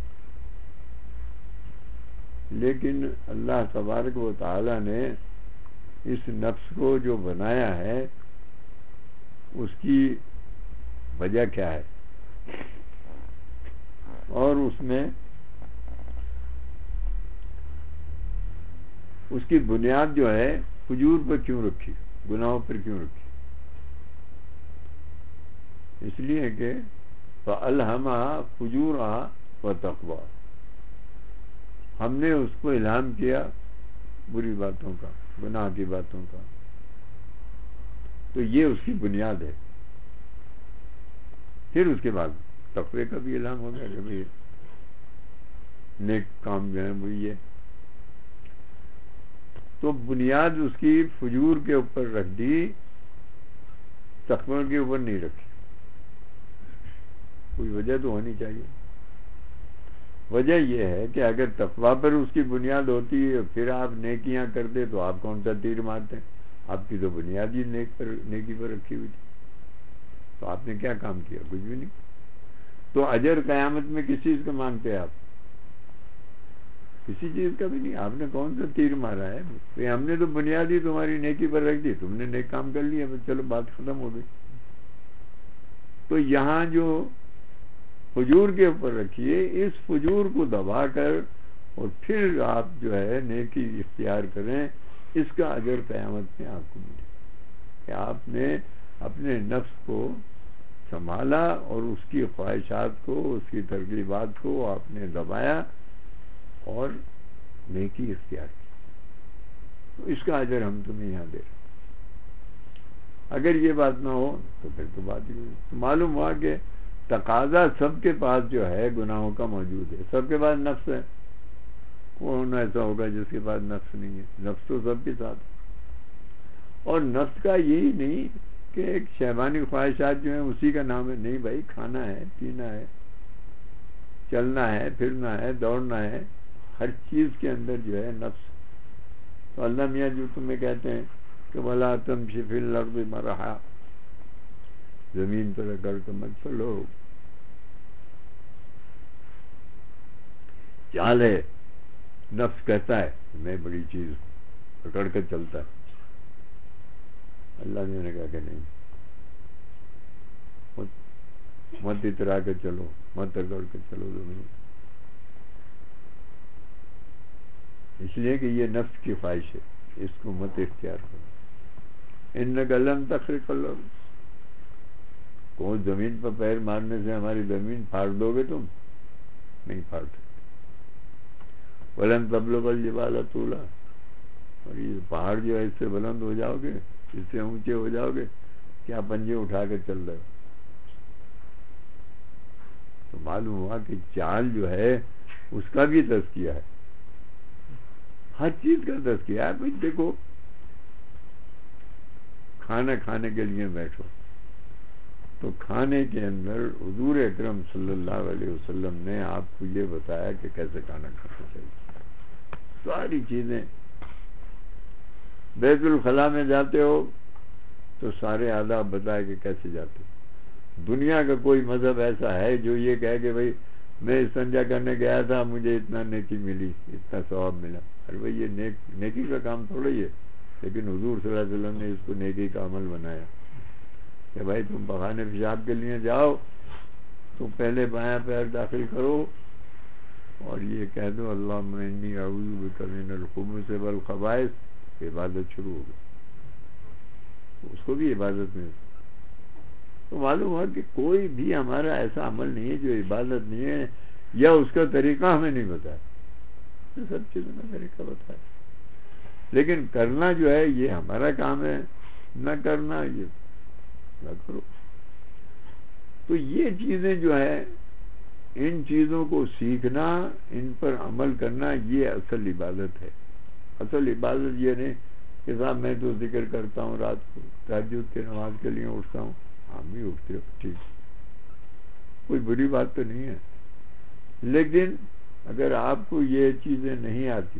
لیکن اللہ تبارک و تعالی نے اس نفس کو جو بنایا ہے اس کی وجہ کیا ہے، اور اس میں اس کی بنیاد جو ہے فجور پر کیوں رکھی، گناہوں پر کیوں رکھی؟ اس لیے کہ فَأَلْهَمَهَا فُجُورَهَا وَتَقْوَاهَا، ہم نے اس کو الہام کیا بری باتوں کا، گناہ کی باتوں کا، تو یہ اس کی بنیاد ہے۔ پھر اس کے بعد تقوی کا بھی الہام ہو گیا کہ بھئی نیک کام جو ہے وہ یہ، تو بنیاد اس کی فجور کے اوپر رکھ دی، تقوی کے اوپر نہیں رکھی۔ کوئی وجہ تو ہونی چاہیے۔ وجہ یہ ہے کہ اگر تقوی پر اس کی بنیاد ہوتی ہے پھر آپ نیکیاں کرتے تو آپ کون سا تیر مارتے؟ آپ کی تو بنیاد ہی نیک پر نیکی پر رکھی ہوئی تھی، تو آپ نے کیا کام کیا؟ کچھ بھی نہیں۔ تو اجر قیامت میں کس چیز کا مانگتے ہیں آپ؟ کسی چیز کا بھی نہیں۔ آپ نے کون سا تیر مارا ہے؟ کہ ہم نے تو بنیاد ہی تمہاری نیکی پر رکھ دی، تم نے نیک کام کر لیا، چلو بات ختم ہو گئی۔ تو یہاں جو فجور کے اوپر رکھیے، اس فجور کو دبا کر اور پھر آپ جو ہے نیکی اختیار کریں، اس کا اجر قیامت میں آپ کو ملے کہ آپ نے اپنے نفس کو سنبھالا اور اس کی خواہشات کو، اس کی ترغیبات کو آپ نے دبایا اور نیکی اختیار کی، تو اس کا اجر ہم تمہیں یہاں دے رہے ہیں۔ اگر یہ بات نہ ہو تو پھر تو بات ہی ہوئی۔ تو معلوم ہوا کہ تقاضا سب کے پاس جو ہے گناہوں کا موجود ہے، سب کے پاس نفس ہے، کون ایسا ہوگا جس کے پاس نفس نہیں ہے؟ نفس تو سب کے ساتھ ہے، اور نفس کا یہی نہیں کہ ایک شیطانی خواہشات جو ہیں اسی کا نام ہے، نہیں بھائی، کھانا ہے، پینا ہے، چلنا ہے، پھرنا ہے، دوڑنا ہے، ہر چیز کے اندر جو ہے نفس۔ تو اللہ میاں جو تمہیں کہتے ہیں کہ وَلَا تَمْشِ فِي الْأَرْضِ مَرَحًا، زمین پر اکڑ کر مت چلو، چال ہے، نفس کہتا ہے میں بڑی چیز ہوں، اکڑ کر چلتا ہے۔ اللہ نے کہا کہ نہیں، مت مت اترا کر چلو، مت اکڑ کر چلو زمین، اس لیے کہ یہ نفس کی خواہش ہے، اس کو مت اختیار کرو۔ اِنَّكَ لَن تَخْرِقَ الْأَرْضَ، کون زمین پر پیر مارنے سے ہماری زمین پھاڑ دو گے؟ تم نہیں پھاڑ سکتے۔ وَلَن تَبْلُغَ الْجِبَالَ طُولًا، اور یہ پہاڑ جو ہے اس سے بلند ہو جاؤ گے، اس سے اونچے ہو جاؤ گے کیا پنجے اٹھا کے چل رہے ہو؟ تو معلوم ہوا کہ چال جو ہے اس کا بھی تزکیہ ہے، ہر چیز کا تزکیہ ہے. بھائی دیکھو، کھانا کھانے کے لیے بیٹھو تو کھانے کے اندر حضور اکرم صلی اللہ علیہ وسلم نے آپ کو یہ بتایا کہ کیسے کھانا کھانا چاہیے. ساری چیزیں. بیت الخلاء میں جاتے ہو تو سارے آداب بتائے کہ کیسے جاتے ہو. دنیا کا کوئی مذہب ایسا ہے جو یہ کہے کہ بھائی میں استنجا کرنے گیا تھا مجھے اتنا نیکی ملی، اتنا ثواب ملا؟ ارے بھائی یہ نیک نیکی کا کام تھوڑا ہی ہے. لیکن حضور صلی اللہ علیہ وسلم نے اس کو نیکی کا عمل بنایا کہ بھائی تم پخانے پیشاب کے لیے جاؤ تو پہلے بایاں پیر داخل کرو اور یہ کہہ دو اللہم انی اعوذ بک من الخبث والخبائث، عبادت شروع ہو گئی. اس کو بھی عبادت میں. تو معلوم ہوا کہ کوئی بھی ہمارا ایسا عمل نہیں ہے جو عبادت نہیں ہے یا اس کا طریقہ ہمیں نہیں بتایا. سب چیزوں کا طریقہ بتایا، لیکن کرنا جو ہے یہ ہمارا کام ہے، نہ کرنا یہ نہ کرو. تو یہ چیزیں جو ہے ان چیزوں کو سیکھنا، ان پر عمل کرنا، یہ اصل عبادت ہے. اصل عبادت یہ نہیں کہ صاحب میں تو ذکر کرتا ہوں رات کو، تہجد کی نماز کے لیے اٹھتا ہوں. ہم بھی اٹھتے ہو، ٹھیک، کوئی بری بات تو نہیں ہے. لیکن اگر آپ کو یہ چیزیں نہیں آتی،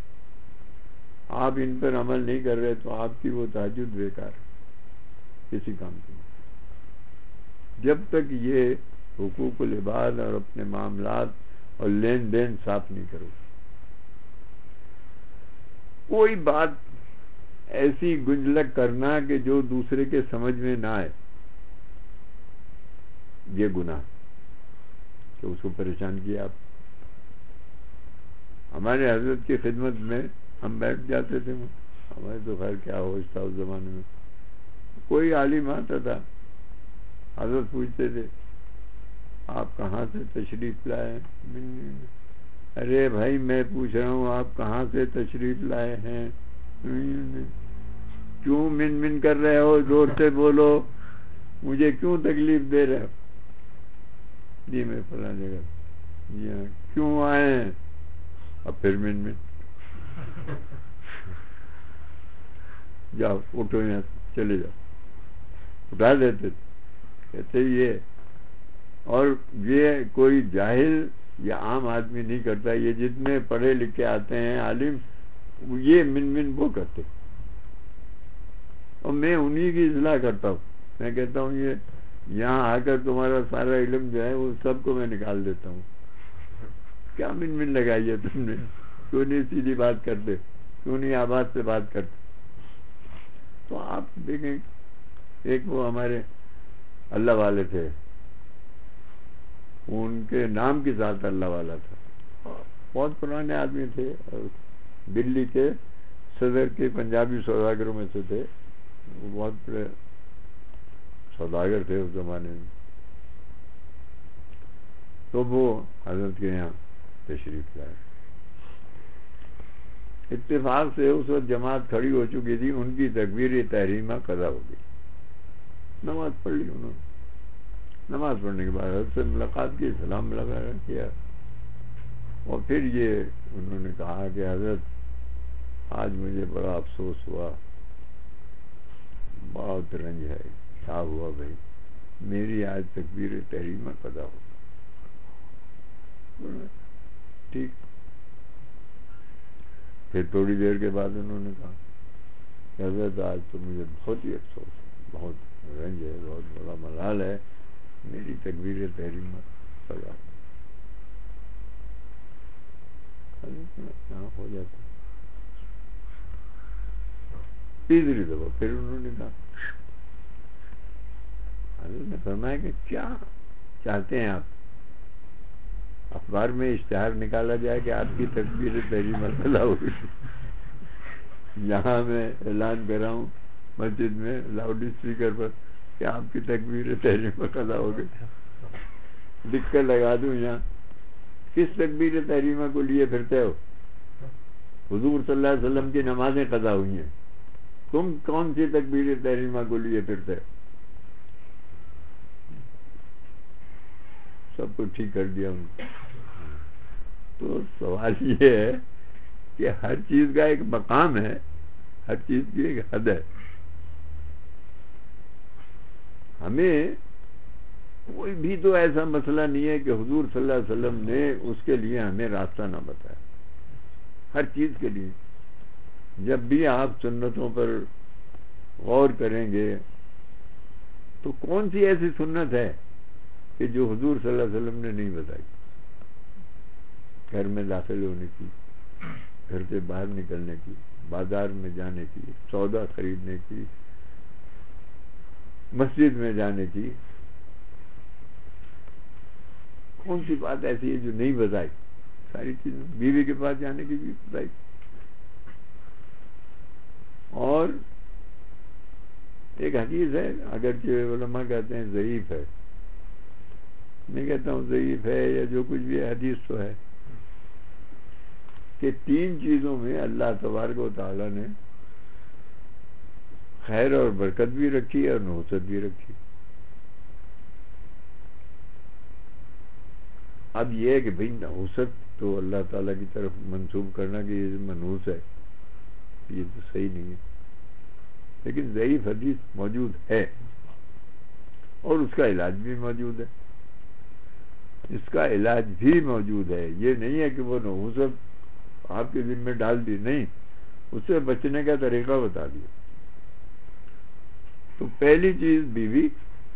آپ ان پر عمل نہیں کر رہے تو آپ کی وہ تہجد بیکار ہے، کسی کام کی نہیں. جب تک یہ حقوق العباد اور اپنے معاملات اور لین دین صاف نہیں کرو. کوئی بات ایسی گنجلک کرنا کہ جو دوسرے کے سمجھ میں نہ آئے، یہ گناہ کہ اس کو پریشان کیا. آپ ہمارے حضرت کی خدمت میں ہم بیٹھ جاتے تھے، ہمارے تو خیر کیا ہوش تھا اس زمانے میں. کوئی عالم آتا تھا، حضرت پوچھتے تھے آپ کہاں سے تشریف لائے؟ ارے بھائی میں پوچھ رہا ہوں آپ کہاں سے تشریف لائے ہیں؟ کیوں من من کر رہے ہو؟ زور سے بولو، مجھے کیوں تکلیف دے رہے ہو؟ جی میں فلاں جگہ. جی ہاں، کیوں آئے ہیں؟ اب پھر من من. جاؤ اٹھو یہاں سے، چلے جاؤ. اٹھا دیتے کہتے یہ. اور یہ کوئی جاہل یا عام آدمی نہیں کرتا، یہ جتنے پڑھے لکھے آتے ہیں عالم یہ من من وہ کرتے. اور میں انہی کی اصلاح کرتا ہوں. میں کہتا ہوں یہ یہاں آ کر تمہارا سارا علم جو ہے وہ سب کو میں نکال دیتا ہوں. کیا من من لگائی ہے تم نے؟ کیوں نہیں سیدھی بات کرتے؟ کیوں نہیں آواز سے بات کرتے؟ تو آپ دیکھیں، ایک وہ ہمارے اللہ والے تھے، ان کے نام کی ذات اللہ والا تھا، بہت پرانے آدمی تھے، اور دلی کے صدر کے پنجابی سوداگروں میں سے تھے. وہ بہت بڑے سوداگر تھے اس زمانے میں. تو وہ حضرت کے یہاں تشریف لائے. اتفاق سے اس وقت جماعت کھڑی ہو چکی تھی، ان کی تکبیر تحریمہ قضا ہو گئی. نماز پڑھ لی انہوں نے. نماز پڑھنے کے بعد حضرت سے ملاقات کی، سلام لگا کیا، اور پھر یہ انہوں نے کہا کہ حضرت آج مجھے بڑا افسوس ہوا، بہت رنج ہے. کیا ہوا بھائی؟ میری آج تکبیر تحریمہ قضا ہو. ٹھیک. پھر تھوڑی دیر کے بعد انہوں نے کہا کہ حضرت آج تو مجھے بہت ہی افسوس ہے، بہت رنج ہے، بہت بڑا ملال ہے، میری تکبیر تحریمہ قضا ہو. ہاں ہو جاتا. تیسری دفعہ پھر انہوں نے کہا، حضرت نے فرمایا کہ کیا چاہتے ہیں آپ؟ اخبار میں اشتہار نکالا جائے کہ آپ کی تکبیر تحریمہ قضا ہو گئی؟ یہاں میں اعلان کر رہا ہوں مسجد میں لاؤڈ اسپیکر پر کہ آپ کی تکبیر تحریمہ قضا ہو گئی. لکھ کر لگا دوں یہاں. کس تکبیر تحریمہ کو لیے پھرتے ہو؟ حضور صلی اللہ علیہ وسلم کی نمازیں قضا ہوئی ہیں، تم کون سی تکبیر تحریمہ کو لیے پھرتے ہو؟ سب کو ٹھیک کر دیا ان کو. تو سوال یہ ہے کہ ہر چیز کا ایک مقام ہے، ہر چیز کی ایک حد ہے. ہمیں کوئی بھی تو ایسا مسئلہ نہیں ہے کہ حضور صلی اللہ علیہ وسلم نے اس کے لیے ہمیں راستہ نہ بتایا. ہر چیز کے لیے جب بھی آپ سنتوں پر غور کریں گے تو کون سی ایسی سنت ہے کہ جو حضور صلی اللہ علیہ وسلم نے نہیں بتائی؟ گھر میں داخل ہونے کی، گھر سے باہر نکلنے کی، بازار میں جانے کی، سودا خریدنے کی، مسجد میں جانے کی، کون سی بات ایسی ہے جو نہیں بتائی؟ ساری چیزیں. بیوی کے پاس جانے کی بھی بتائی. اور ایک حدیث ہے، اگرچہ علماء کہتے ہیں ضعیف ہے، میں کہتا ہوں ضعیف ہے یا جو کچھ بھی ہے، حدیث تو ہے کہ تین چیزوں میں اللہ تبارک و تعالیٰ نے خیر اور برکت بھی رکھی اور نحوست بھی رکھی. اب یہ ہے کہ بھئی نحوست تو اللہ تعالیٰ کی طرف منسوب کرنا کہ یہ منحوس ہے، یہ تو صحیح نہیں ہے. لیکن ضعیف حدیث موجود ہے اور اس کا علاج بھی موجود ہے. اس کا علاج بھی موجود ہے. یہ نہیں ہے کہ وہ نحوست آپ کے ذمہ ڈال دی، نہیں، اس سے بچنے کا طریقہ بتا دیا. تو پہلی چیز بیوی،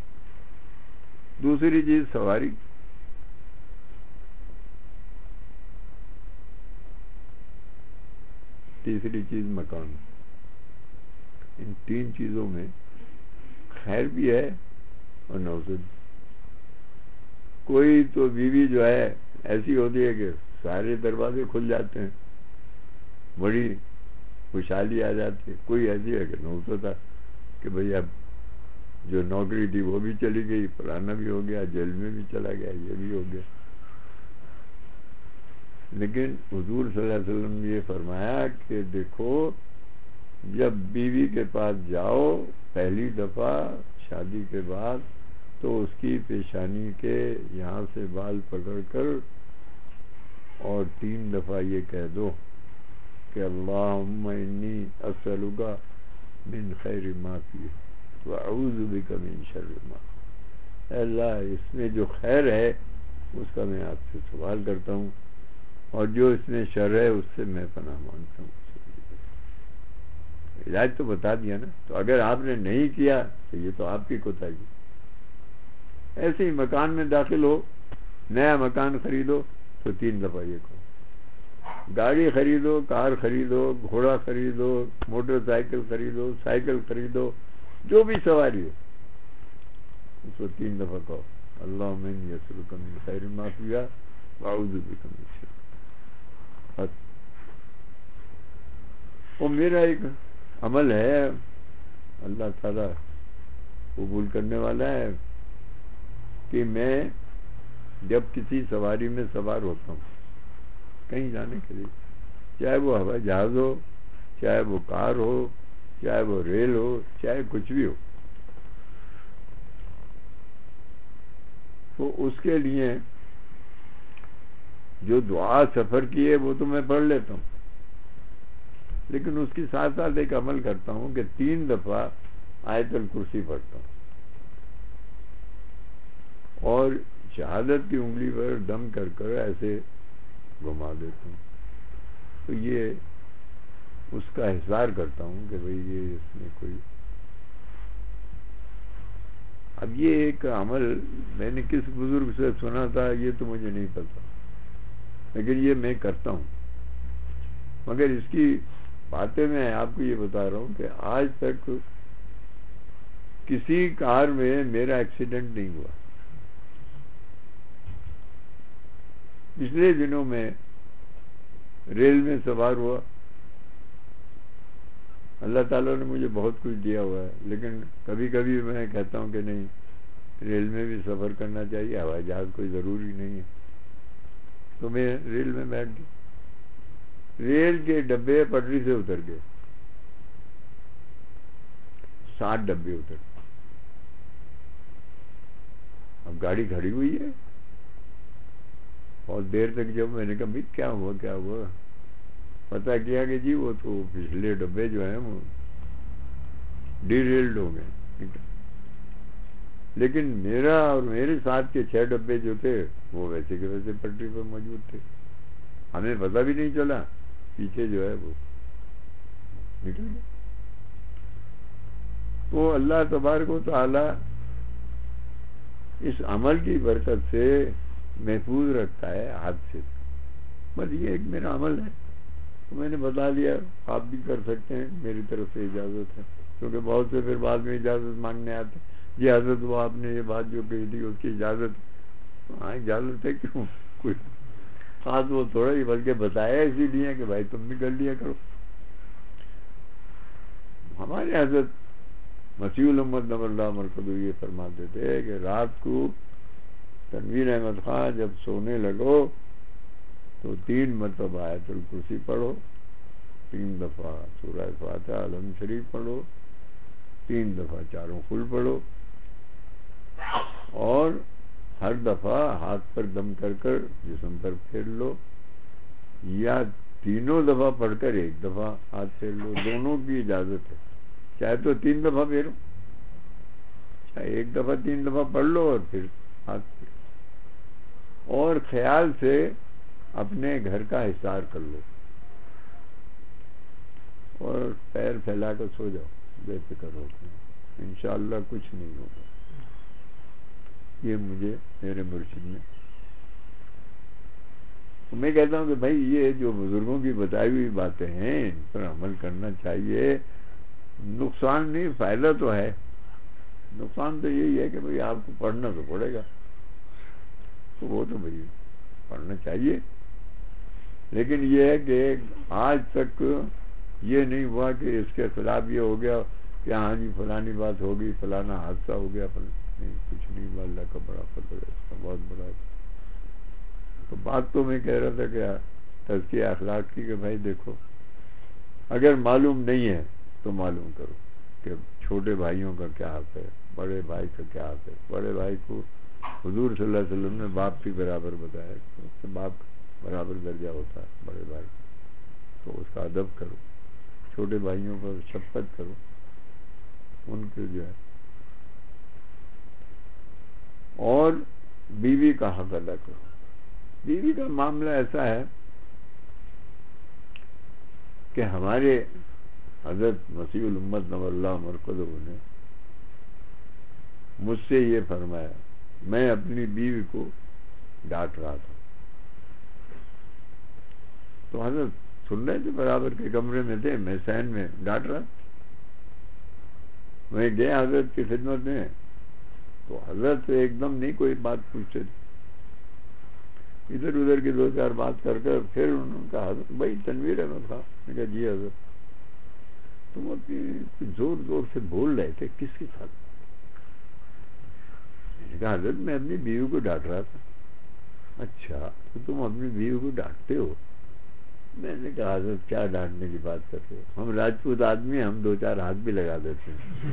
دوسری چیز سواری، تیسری چیز مکان. ان تین چیزوں میں خیر بھی ہے اور نحوست بھی. کوئی تو بیوی جو ہے ایسی ہوتی ہے کہ سارے دروازے کھل جاتے ہیں، بڑی خوشحالی آ جاتی ہے. کوئی ایسی ہے کہ نحوست ہے کہ بھئی اب جو نوکری تھی وہ بھی چلی گئی، پرانا بھی ہو گیا، جیل میں بھی چلا گیا، یہ بھی ہو گیا. لیکن حضور صلی اللہ علیہ وسلم نے یہ فرمایا کہ دیکھو، جب بیوی کے پاس جاؤ پہلی دفعہ شادی کے بعد تو اس کی پیشانی کے یہاں سے بال پکڑ کر اور تین دفعہ یہ کہہ دو کہ اللہم انی اسألک من خیر ما فیہ واعوذ بک من شر ما. اے اللہ، اس میں جو خیر ہے اس کا میں آپ سے سوال کرتا ہوں، اور جو اس میں شر ہے اس سے میں پناہ مانگتا ہوں. علاج تو بتا دیا نا. تو اگر آپ نے نہیں کیا تو یہ تو آپ کی کوتاہی ہے. ایسے ہی مکان میں داخل ہو، نیا مکان خریدو تو تین دفعہ یہ کہو. گاڑی خریدو، کار خریدو، گھوڑا خریدو، موٹر سائیکل خریدو، سائیکل خریدو، جو بھی سواری ہو اس کو تین دفعہ کہو اللہم انی اسألک من خیر ما فیہ واعوذ بک من شر. بس. وہ میرا ایک عمل ہے، اللہ تعالیٰ قبول کرنے والا ہے، کہ میں جب کسی سواری میں سوار ہوتا ہوں کہیں جانے کے لیے، چاہے وہ ہوائی جہاز ہو، چاہے وہ کار ہو، چاہے وہ ریل ہو، چاہے کچھ بھی ہو، تو اس کے لیے جو دعا سفر کی ہے وہ تو میں پڑھ لیتا ہوں، لیکن اس کے ساتھ ساتھ ایک عمل کرتا ہوں کہ تین دفعہ آیت الکرسی پڑھتا ہوں اور شہادت کی انگلی پر دم کر کر ایسے گھما دیتا ہوں. تو یہ اس کا احسار کرتا ہوں کہ بھئی یہ اس میں کوئی. اب یہ ایک عمل میں نے کس بزرگ سے سنا تھا یہ تو مجھے نہیں پتا، لیکن یہ میں کرتا ہوں. مگر اس کی باتیں میں آپ کو یہ بتا رہا ہوں کہ آج تک کسی کار میں میرا ایکسیڈنٹ نہیں ہوا. پچھلے دنوں میں ریل میں سوار ہوا. اللہ تعالیٰ نے مجھے بہت کچھ دیا ہوا ہے، لیکن کبھی کبھی میں کہتا ہوں کہ نہیں، ریل میں بھی سفر کرنا چاہیے، ہوائی جہاز کوئی ضروری نہیں ہے. تو میں ریل میں بیٹھ گیا، ریل کے ڈبے پٹری سے اتر گئے، سات ڈبے اتر. اب گاڑی کھڑی ہوئی ہے، اور دیر تک جب میں نے کہا بھائی کیا ہوا کیا ہوا، پتہ کیا کہ جی وہ تو پچھلے ڈبے جو ہیں وہ ڈی ریلڈ ہو گئے، لیکن میرا اور میرے ساتھ کے چھ ڈبے جو تھے وہ ویسے کے ویسے پٹری پر موجود تھے، ہمیں پتہ بھی نہیں چلا، پیچھے جو ہے وہ نکل گئے۔ تو اللہ تبارک و تعالی اس عمل کی برکت سے محفوظ رکھتا ہے حادثے، بس یہ ایک میرا عمل ہے تو میں نے بتا دیا، آپ بھی کر سکتے ہیں، میری طرف سے اجازت ہے، کیونکہ بہت سے پھر بعد میں اجازت مانگنے آتے، جی حضرت وہ آپ نے یہ بات جو کہی تھی اس کی اجازت، ہاں اجازت ہے، کیوں کوئی خاص وہ تھوڑا ہی، بلکہ بتایا اسی لیے کہ بھائی تم بھی کر لیا کرو۔ ہمارے حضرت مسیح الامت نور اللہ مرکز یہ فرماتے تھے کہ رات کو تنویر احمد خان جب سونے لگو تو تین مرتبہ آیت الکرسی پڑھو، تین دفعہ سورہ فاتحہ علم شریف پڑھو، تین دفعہ چاروں کل پڑھو، اور ہر دفعہ ہاتھ پر دم کر کر جسم پر پھیر لو، یا تینوں دفعہ پڑھ کر ایک دفعہ ہاتھ پھیر لو، دونوں کی اجازت ہے، چاہے تو تین دفعہ پھیرو، چاہے ایک دفعہ تین دفعہ پڑھ لو اور پھر ہاتھ پھیرو، اور خیال سے اپنے گھر کا حصار کر لو اور پیر پھیلا کر سو جاؤ، بے فکر ہو کے، انشاءاللہ کچھ نہیں ہوگا۔ یہ مجھے میرے مرشد نے، میں کہتا ہوں کہ بھائی یہ جو بزرگوں کی بتائی ہوئی باتیں ہیں ان پر عمل کرنا چاہیے، نقصان نہیں فائدہ تو ہے، نقصان تو یہی ہے کہ بھائی آپ کو پڑھنا تو پڑے گا، تو وہ تو بھائی پڑھنا چاہیے، لیکن یہ ہے کہ آج تک یہ نہیں ہوا کہ اس کے خلاف یہ ہو گیا کہ ہاں جی فلانی بات ہو گئی، فلانا حادثہ ہو گیا، نہیں کچھ نہیں ہوا، اللہ کا بڑا فضل ہے، اس کا بہت بڑا ہے۔ تو بات تو میں کہہ رہا تھا کہ تزکیہ اخلاق کی، کہ بھائی دیکھو اگر معلوم نہیں ہے تو معلوم کرو کہ چھوٹے بھائیوں کا کیا حق ہے، بڑے بھائی کا کیا حق ہے۔ بڑے بھائی کو حضور صلی اللہ علیہ وسلم نے باپ کے برابر بتایا کہ اس سے باپ برابر درجہ ہوتا ہے بڑے بھائی، تو اس کا ادب کرو، چھوٹے بھائیوں پر شفقت کرو، ان کے جو ہے، اور بیوی کا حق ادا کرو۔ بیوی کا معاملہ ایسا ہے کہ ہمارے حضرت مسیح الامت نور اللہ مرکزہ نے مجھ سے یہ فرمایا، میں اپنی بیوی کو ڈانٹ رہا تھا، تو حضرت سن رہے تھے، برابر کے کمرے میں تھے، میں سین میں ڈانٹ رہا تھا، میں گیا حضرت کی خدمت میں، تو حضرت سے ایک دم نہیں کوئی بات پوچھتے تھے، ادھر ادھر کی دو چار بات کر کر پھر انہوں نے کہا حضرت بھائی تنویر احمد خان، میں کہا جی حضرت، تم اپنی زور زور سے بول رہے تھے، کس کے ساتھ؟ میں نے کہا حضرت میں اپنی بیوی کو ڈانٹ رہا تھا۔ اچھا تو تم اپنی بیوی کو ڈانٹتے ہو؟ میں نے کہا حضرت کیا ڈانٹنے کی بات کرتے ہو، ہم راجپوت آدمی، ہم دو چار ہاتھ بھی لگا دیتے ہیں۔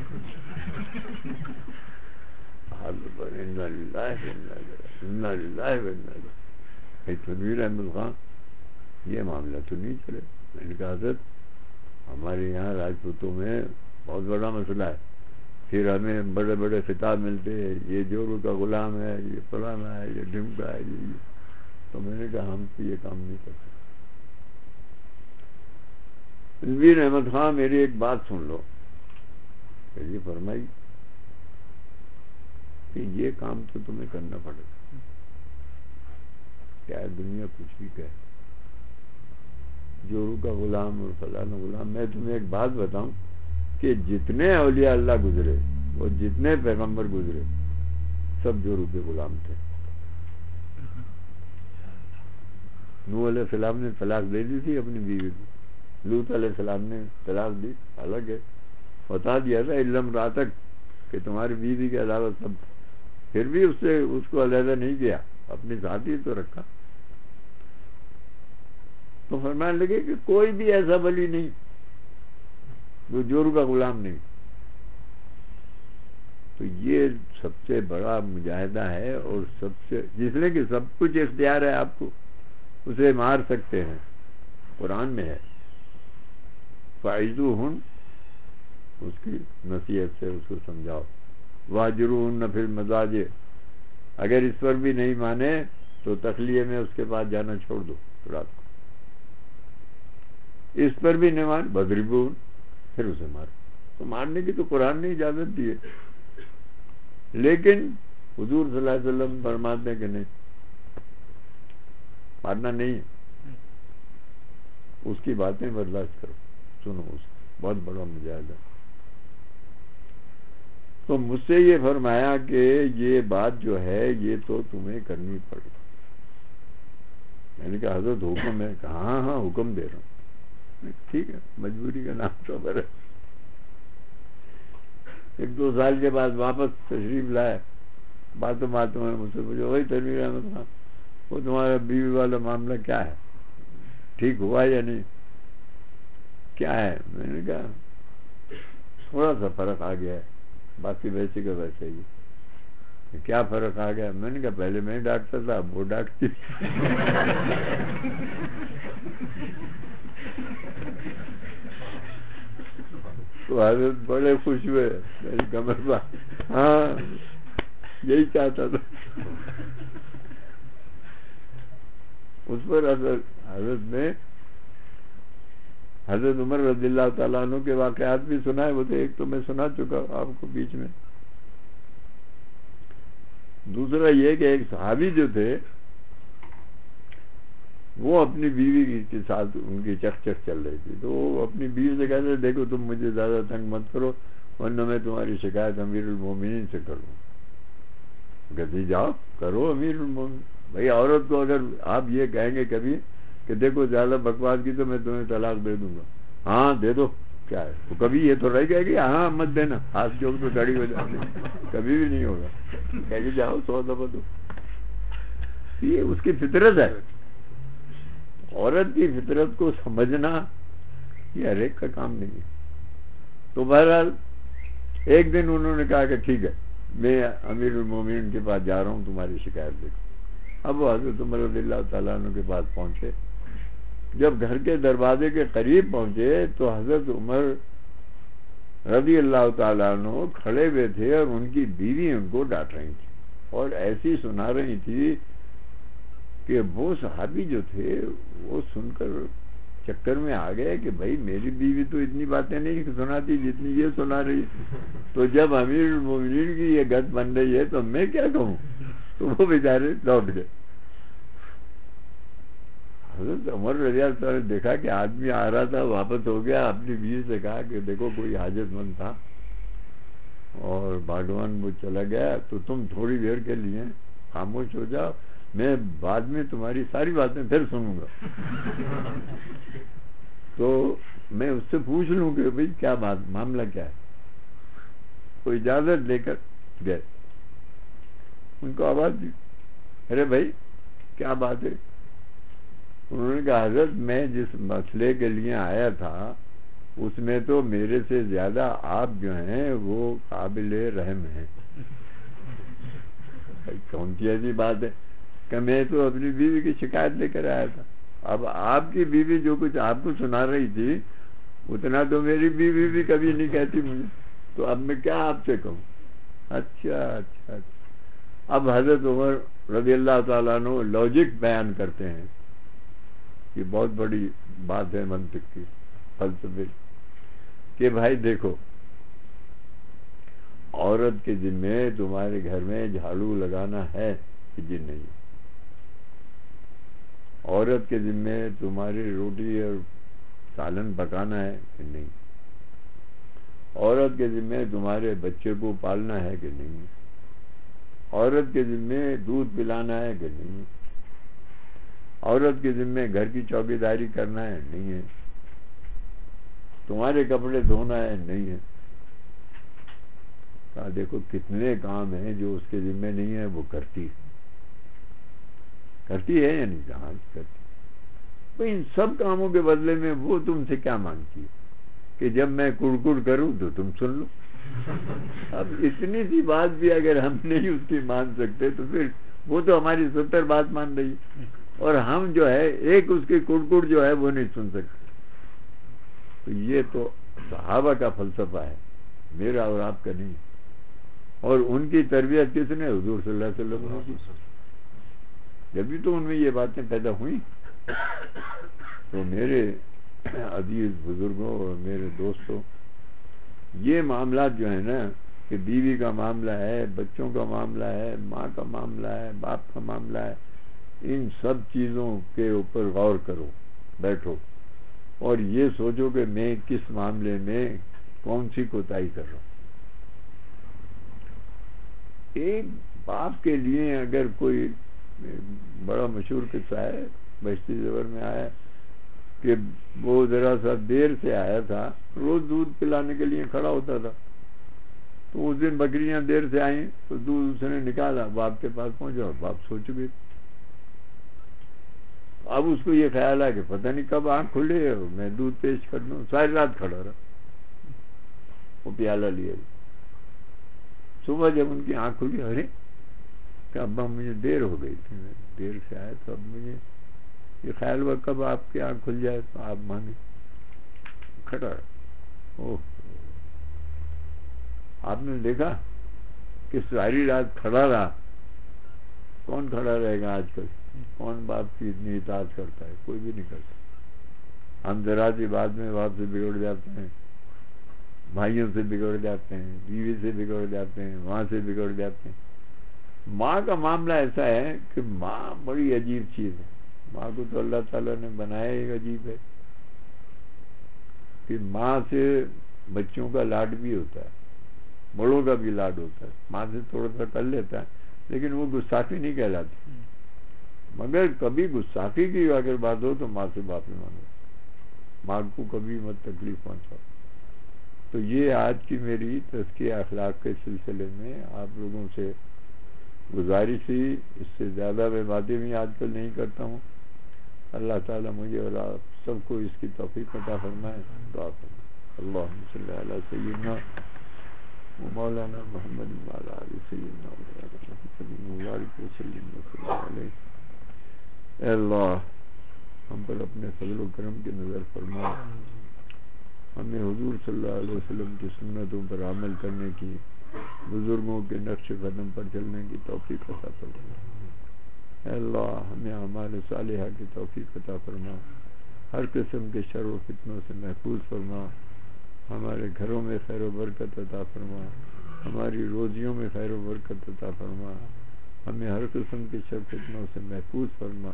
تنویر احمد خان یہ معاملہ تو نہیں چلے۔ میں نے کہا حضرت ہمارے یہاں راجپوتوں میں بہت بڑا مسئلہ ہے، پھر ہمیں بڑے بڑے خطاب ملتے ہیں، یہ جورو کا غلام ہے، یہ فلانا ہے، یہ ڈھمکا ہے، یہ تو میں نے کہا ہم تو یہ کام نہیں کر سکتے۔ تنویر احمد خان میری ایک بات سن لو، کہ یہ فرمائی کہ یہ کام تو تمہیں کرنا پڑے گا، کیا دنیا کچھ بھی کہے، جورو کا غلام اور فلانا غلام۔ میں تمہیں ایک بات بتاؤں کہ جتنے اولیاء اللہ گزرے اور جتنے پیغمبر گزرے سب جورو کے غلام تھے۔ نوح علیہ السلام نے طلاق دے دی تھی اپنی بیوی کو، لوط علیہ السلام نے طلاق دی، الگ ہے، بتا دیا تھا علم رات تک کہ تمہاری بیوی کے علاوہ سب، پھر بھی اس سے اس کو علیحدہ نہیں کیا، اپنی ذاتی تو رکھا۔ تو فرمانے لگے کہ کوئی بھی ایسا ولی نہیں جو جورو کا غلام نہیں۔ تو یہ سب سے بڑا مجاہدہ ہے، اور سب سے جس نے کہ سب کچھ اختیار ہے آپ کو، اسے مار سکتے ہیں، قرآن میں ہے فَعِظُوهُنَّ، اس کی نصیحت سے اس کو سمجھاؤ، وَاهْجُرُوهُنَّ فِي الْمَضَاجِعِ، اگر اس پر بھی نہیں مانے تو تخلیے میں اس کے پاس جانا چھوڑ دو رات کو، اس پر بھی نہیں مان وَاضْرِبُوهُنَّ، پھر اسے مارو۔ تو مارنے کی تو قرآن نے اجازت دی ہے، لیکن حضور صلی اللہ علیہ وسلم فرماتے ہیں کہ نہیں، مارنا نہیں ہے، اس کی باتیں برداشت کرو، سنو، اس بہت بڑا مجاہدہ۔ تو مجھ سے یہ فرمایا کہ یہ بات جو ہے یہ تو تمہیں کرنی پڑے۔ میں نے کہا حضرت حکم ہے؟ کہا ہاں ہاں حکم دے رہا ہوں۔ ٹھیک ہے، مجبوری کا نام تو ہے۔ ایک دو سال کے بعد واپس تشریف لائے، باتوں باتوں میں مجھ سے پوچھا، وہی تنویر احمد خان، وہ تمہارا بیوی والا معاملہ کیا ہے، ٹھیک ہوا یا نہیں، کیا ہے؟ میں نے کہا تھوڑا سا فرق آ گیا ہے، باقی ویسے کا ویسے ہی۔ کیا فرق آ گیا؟ میں نے کہا پہلے میں ڈانٹتا تھا، اب وہ ڈانٹتی۔ تو حضرت بڑے خوش ہوئے، میری کمر پر، ہاں یہی چاہتا تھا۔ اس پر حضرت حضرت نے حضرت عمر رضی اللہ تعالیٰ عنہ کے واقعات بھی سنائے، وہ تو ایک تو میں سنا چکا آپ کو بیچ میں، دوسرا یہ کہ ایک صحابی جو تھے وہ اپنی بیوی کے ساتھ ان کی چک چک چل رہی تھی، تو وہ اپنی بیوی سے کہتے دیکھو تم مجھے زیادہ تنگ مت کرو ورنہ میں تمہاری شکایت امیر المومنین سے کروں۔ کہتی جاؤ کرو امیر المومنین۔ بھائی عورت کو اگر آپ یہ کہیں گے کبھی کہ دیکھو زیادہ بکواس کی تو میں تمہیں طلاق دے دوں گا، ہاں دے دو، کیا ہے وہ کبھی یہ تو رہ گئے کہ ہاں مت دینا، ہاتھ جوڑ تو کھڑی ہو جاتی، کبھی بھی نہیں ہوگا، کہہ کے جاؤ سو دفعہ دو۔ یہ اس کی فطرت ہے، عورت کی فطرت کو سمجھنا یہ ہر ایک کا کام نہیں ہے۔ تو بہرحال ایک دن انہوں نے کہا کہ ٹھیک ہے میں امیر المومنین کے پاس جا رہا ہوں تمہاری شکایت دیکھو۔ اب وہ حضرت عمر رضی اللہ تعالیٰ عنہ کے پاس پہنچے، جب گھر کے دروازے کے قریب پہنچے تو حضرت عمر رضی اللہ تعالیٰ عنہ کھڑے ہوئے تھے اور ان کی بیوی ان کو ڈانٹ رہی تھی اور ایسی سنا رہی تھی کہ وہ صحابی جو تھے وہ سن کر چکر میں آ گئے کہ بھائی میری بیوی تو اتنی باتیں نہیں سناتی جتنی یہ سنا رہی ہے، تو جب امیر المومنین کی یہ گت بن رہی ہے تو میں کیا کہوں؟ تو وہ بیچارے لوٹ گئے۔ حضرت عمر رضی اللہ عنہ نے دیکھا کہ آدمی آ رہا تھا واپس ہو گیا، اپنی بیوی سے کہا کہ دیکھو کوئی حاجت مند تھا اور بھگوان وہ چلا گیا، تو تم تھوڑی دیر کے لیے خاموش ہو جاؤ، میں بعد میں تمہاری ساری باتیں پھر سنوں گا۔ تو میں اس سے پوچھ لوں کہ بھئی کیا بات، معاملہ کیا ہے؟ وہ اجازت لے کر گئے، ان کو آواز دی، ارے بھائی کیا بات ہے؟ انہوں نے کہا حضرت میں جس مسئلے کے لیے آیا تھا اس میں تو میرے سے زیادہ آپ جو ہیں وہ قابل رحم ہیں۔ کون سی ایسی بات ہے کہ میں تو اپنی بیوی کی شکایت لے کر آیا تھا، اب آپ کی بیوی جو کچھ آپ کو سنا رہی تھی اتنا تو میری بیوی بھی کبھی نہیں کہتی مجھے، تو اب میں کیا آپ سے کہوں؟ اچھا اچھا اچھا۔ اب حضرت عمر رضی اللہ تعالیٰ عنہ لاجک بیان کرتے ہیں، یہ بہت بڑی بات ہے منطق کی، فلسفے کہ بھائی دیکھو عورت کے ذمے تمہارے گھر میں جھاڑو لگانا ہے کہ جی نہیں؟ عورت کے ذمے تمہاری روٹی اور سالن پکانا ہے کہ نہیں؟ عورت کے ذمے تمہارے بچے کو پالنا ہے کہ نہیں؟ عورت کے ذمے دودھ پلانا ہے کہ نہیں؟ عورت کے ذمے گھر کی چوکی داری کرنا ہے نہیں ہے؟ تمہارے کپڑے دھونا ہے نہیں ہے؟ کہا دیکھو کتنے کام ہیں جو اس کے ذمے نہیں ہے وہ کرتی کرتی ہے یا نہیں؟ کہاں کرتی؟ بھئی ان سب کاموں کے بدلے میں وہ تم سے کیا مانگتی ہے کہ جب میں کڑ کڑ کروں تو تم سن لو؟ اب اتنی سی بات بھی اگر ہم نہیں اس کی مان سکتے تو پھر وہ تو ہماری ستر بات مان رہی ہے، اور ہم جو ہے ایک اس کی کڑکڑ جو ہے وہ نہیں سن سکتے. تو یہ تو صحابہ کا فلسفہ ہے، میرا اور آپ کا نہیں. اور ان کی تربیت کس نے؟ حضور صلی اللہ علیہ وسلم نے کی. جبھی تو ان میں یہ باتیں پیدا ہوئیں. تو میرے عزیز بزرگوں اور میرے دوستوں، یہ معاملات جو ہیں نا کہ بیوی کا معاملہ ہے، بچوں کا معاملہ ہے، ماں کا معاملہ ہے، باپ کا معاملہ ہے، ان سب چیزوں کے اوپر غور کرو، بیٹھو اور یہ سوچو کہ میں کس معاملے میں کون سی کوتاہی کر رہا ہوں. ایک باپ کے لیے اگر کوئی بڑا مشہور قصہ ہے، بہشتی زیور میں آیا کہ وہ ذرا سا دیر سے آیا تھا، روز دودھ پلانے کے لیے کھڑا ہوتا تھا. تو اس دن بکریاں دیر سے آئیں تو دودھ اس نے نکالا، باپ کے پاس پہنچا اور باپ سو چکے. اب اس کو یہ خیال ہے کہ پتہ نہیں کب آنکھ کھلے اور میں دودھ پیش کر دوں. ساری رات کھڑا رہا، وہ پیالہ لیا. صبح جب ان کی آنکھ کھلی، ارے کہ ابا مجھے دیر ہو گئی تھی، میں دیر سے آیا تو اب مجھے یہ خیال ہوا کب آپ کی آنکھ کھل جائے تو آپ مانگے. کھڑا ہے. اوہ، آپ نے دیکھا کہ ساری رات کھڑا رہا. کون کھڑا رہے گا آج کل؟ کون باپ کی اتنی اطاعت کرتا ہے؟ کوئی بھی نہیں کرتا. ہم ذرا سی بات میں باپ سے بگڑ جاتے ہیں، بھائیوں سے بگڑ جاتے ہیں، بیوی سے بگڑ جاتے ہیں، ماں سے بگڑ جاتے ہیں. ماں کا معاملہ ایسا ہے کہ ماں بڑی عجیب چیز ہے. ماں کو تو اللہ تعالیٰ نے بنایا ایک عجیب ہے کہ ماں سے بچوں کا لاڈ بھی ہوتا ہے، بڑوں کا بھی لاڈ ہوتا ہے. ماں سے تھوڑا سا کر لیتا ہے لیکن وہ گستاخی نہیں کہلاتی. مگر کبھی گستاخی کی اگر بات ہو تو ماں سے معافی مانگو، ماں کو کبھی مت تکلیف پہنچاؤ. تو یہ آج کی میری تزکیہ اخلاق کے سلسلے میں آپ لوگوں سے گزارش تھی. اس سے زیادہ میں باتیں بھی آج کل نہیں کرتا ہوں. اللہ تعالیٰ مجھے اور آپ سب کو اس کی توفیق عطا فرمائے. دعا فرمائے. اللہم صلی علی سیدنا و مولانا محمد وعلی آل سیدنا مولانا محمد مبارک وسلم وصلی علیہ. اے اللہ، ہم پر اپنے فضل و کرم کی نظر فرما، ہمیں حضور صلی اللہ علیہ وسلم کی سنتوں پر عمل کرنے کی، بزرگوں کے نقش قدم پر چلنے کی توفیق عطا فرما. اے اللہ، ہمیں اعمال صالحہ کی توفیق عطا فرما، ہر قسم کے شر و فتنوں سے محفوظ فرما. ہمارے گھروں میں خیر و برکت عطا فرما، ہماری روزیوں میں خیر و برکت عطا فرما. ہمیں ہر قسم کے شر فتنوں سے محفوظ فرما.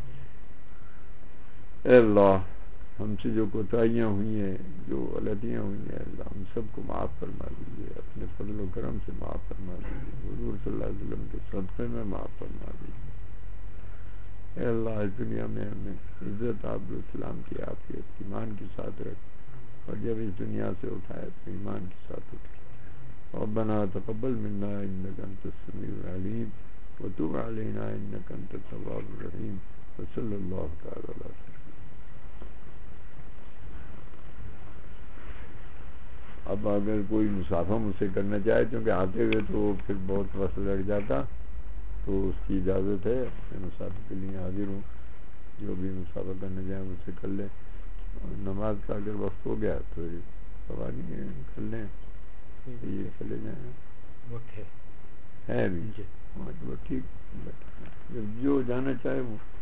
اے اللہ، ہم سے جو کوتاہیاں ہوئی ہیں، جو غلطیاں ہوئی ہیں، اللہ ہم سب کو معاف فرما دیجیے. اپنے فضل و کرم سے معاف فرما دیجیے. حضور صلی اللہ علیہ وسلم کے صدقے میں معاف فرما دیجیے. اے اللہ، اس دنیا میں ہمیں عزت، آبرو، اسلام کی عافیت، ایمان کے ساتھ رکھ، اور جب اس دنیا سے اٹھائے تو ایمان کے ساتھ اٹھائے. ربنا تقبل منا انك انت السميع العليم وتب علينا انك انت التواب الرحيم وصلی اللہ تعالی علیہ وسلم. اب اگر کوئی مسافہ مجھ سے کرنا چاہے، کیونکہ آتے ہوئے تو پھر بہت وقت لگ جاتا، تو اس کی اجازت ہے. میں مسافہ کے لیے حاضر ہوں. جو بھی مسافہ کرنا چاہے مجھ سے کر لیں. نماز کا اگر وقت ہو گیا تو پرواہ نہیں ہے، کر لیں، یہ چلے جائیں. وقت ہے ہے بھی ٹھیک. جب جو جانا چاہے وہ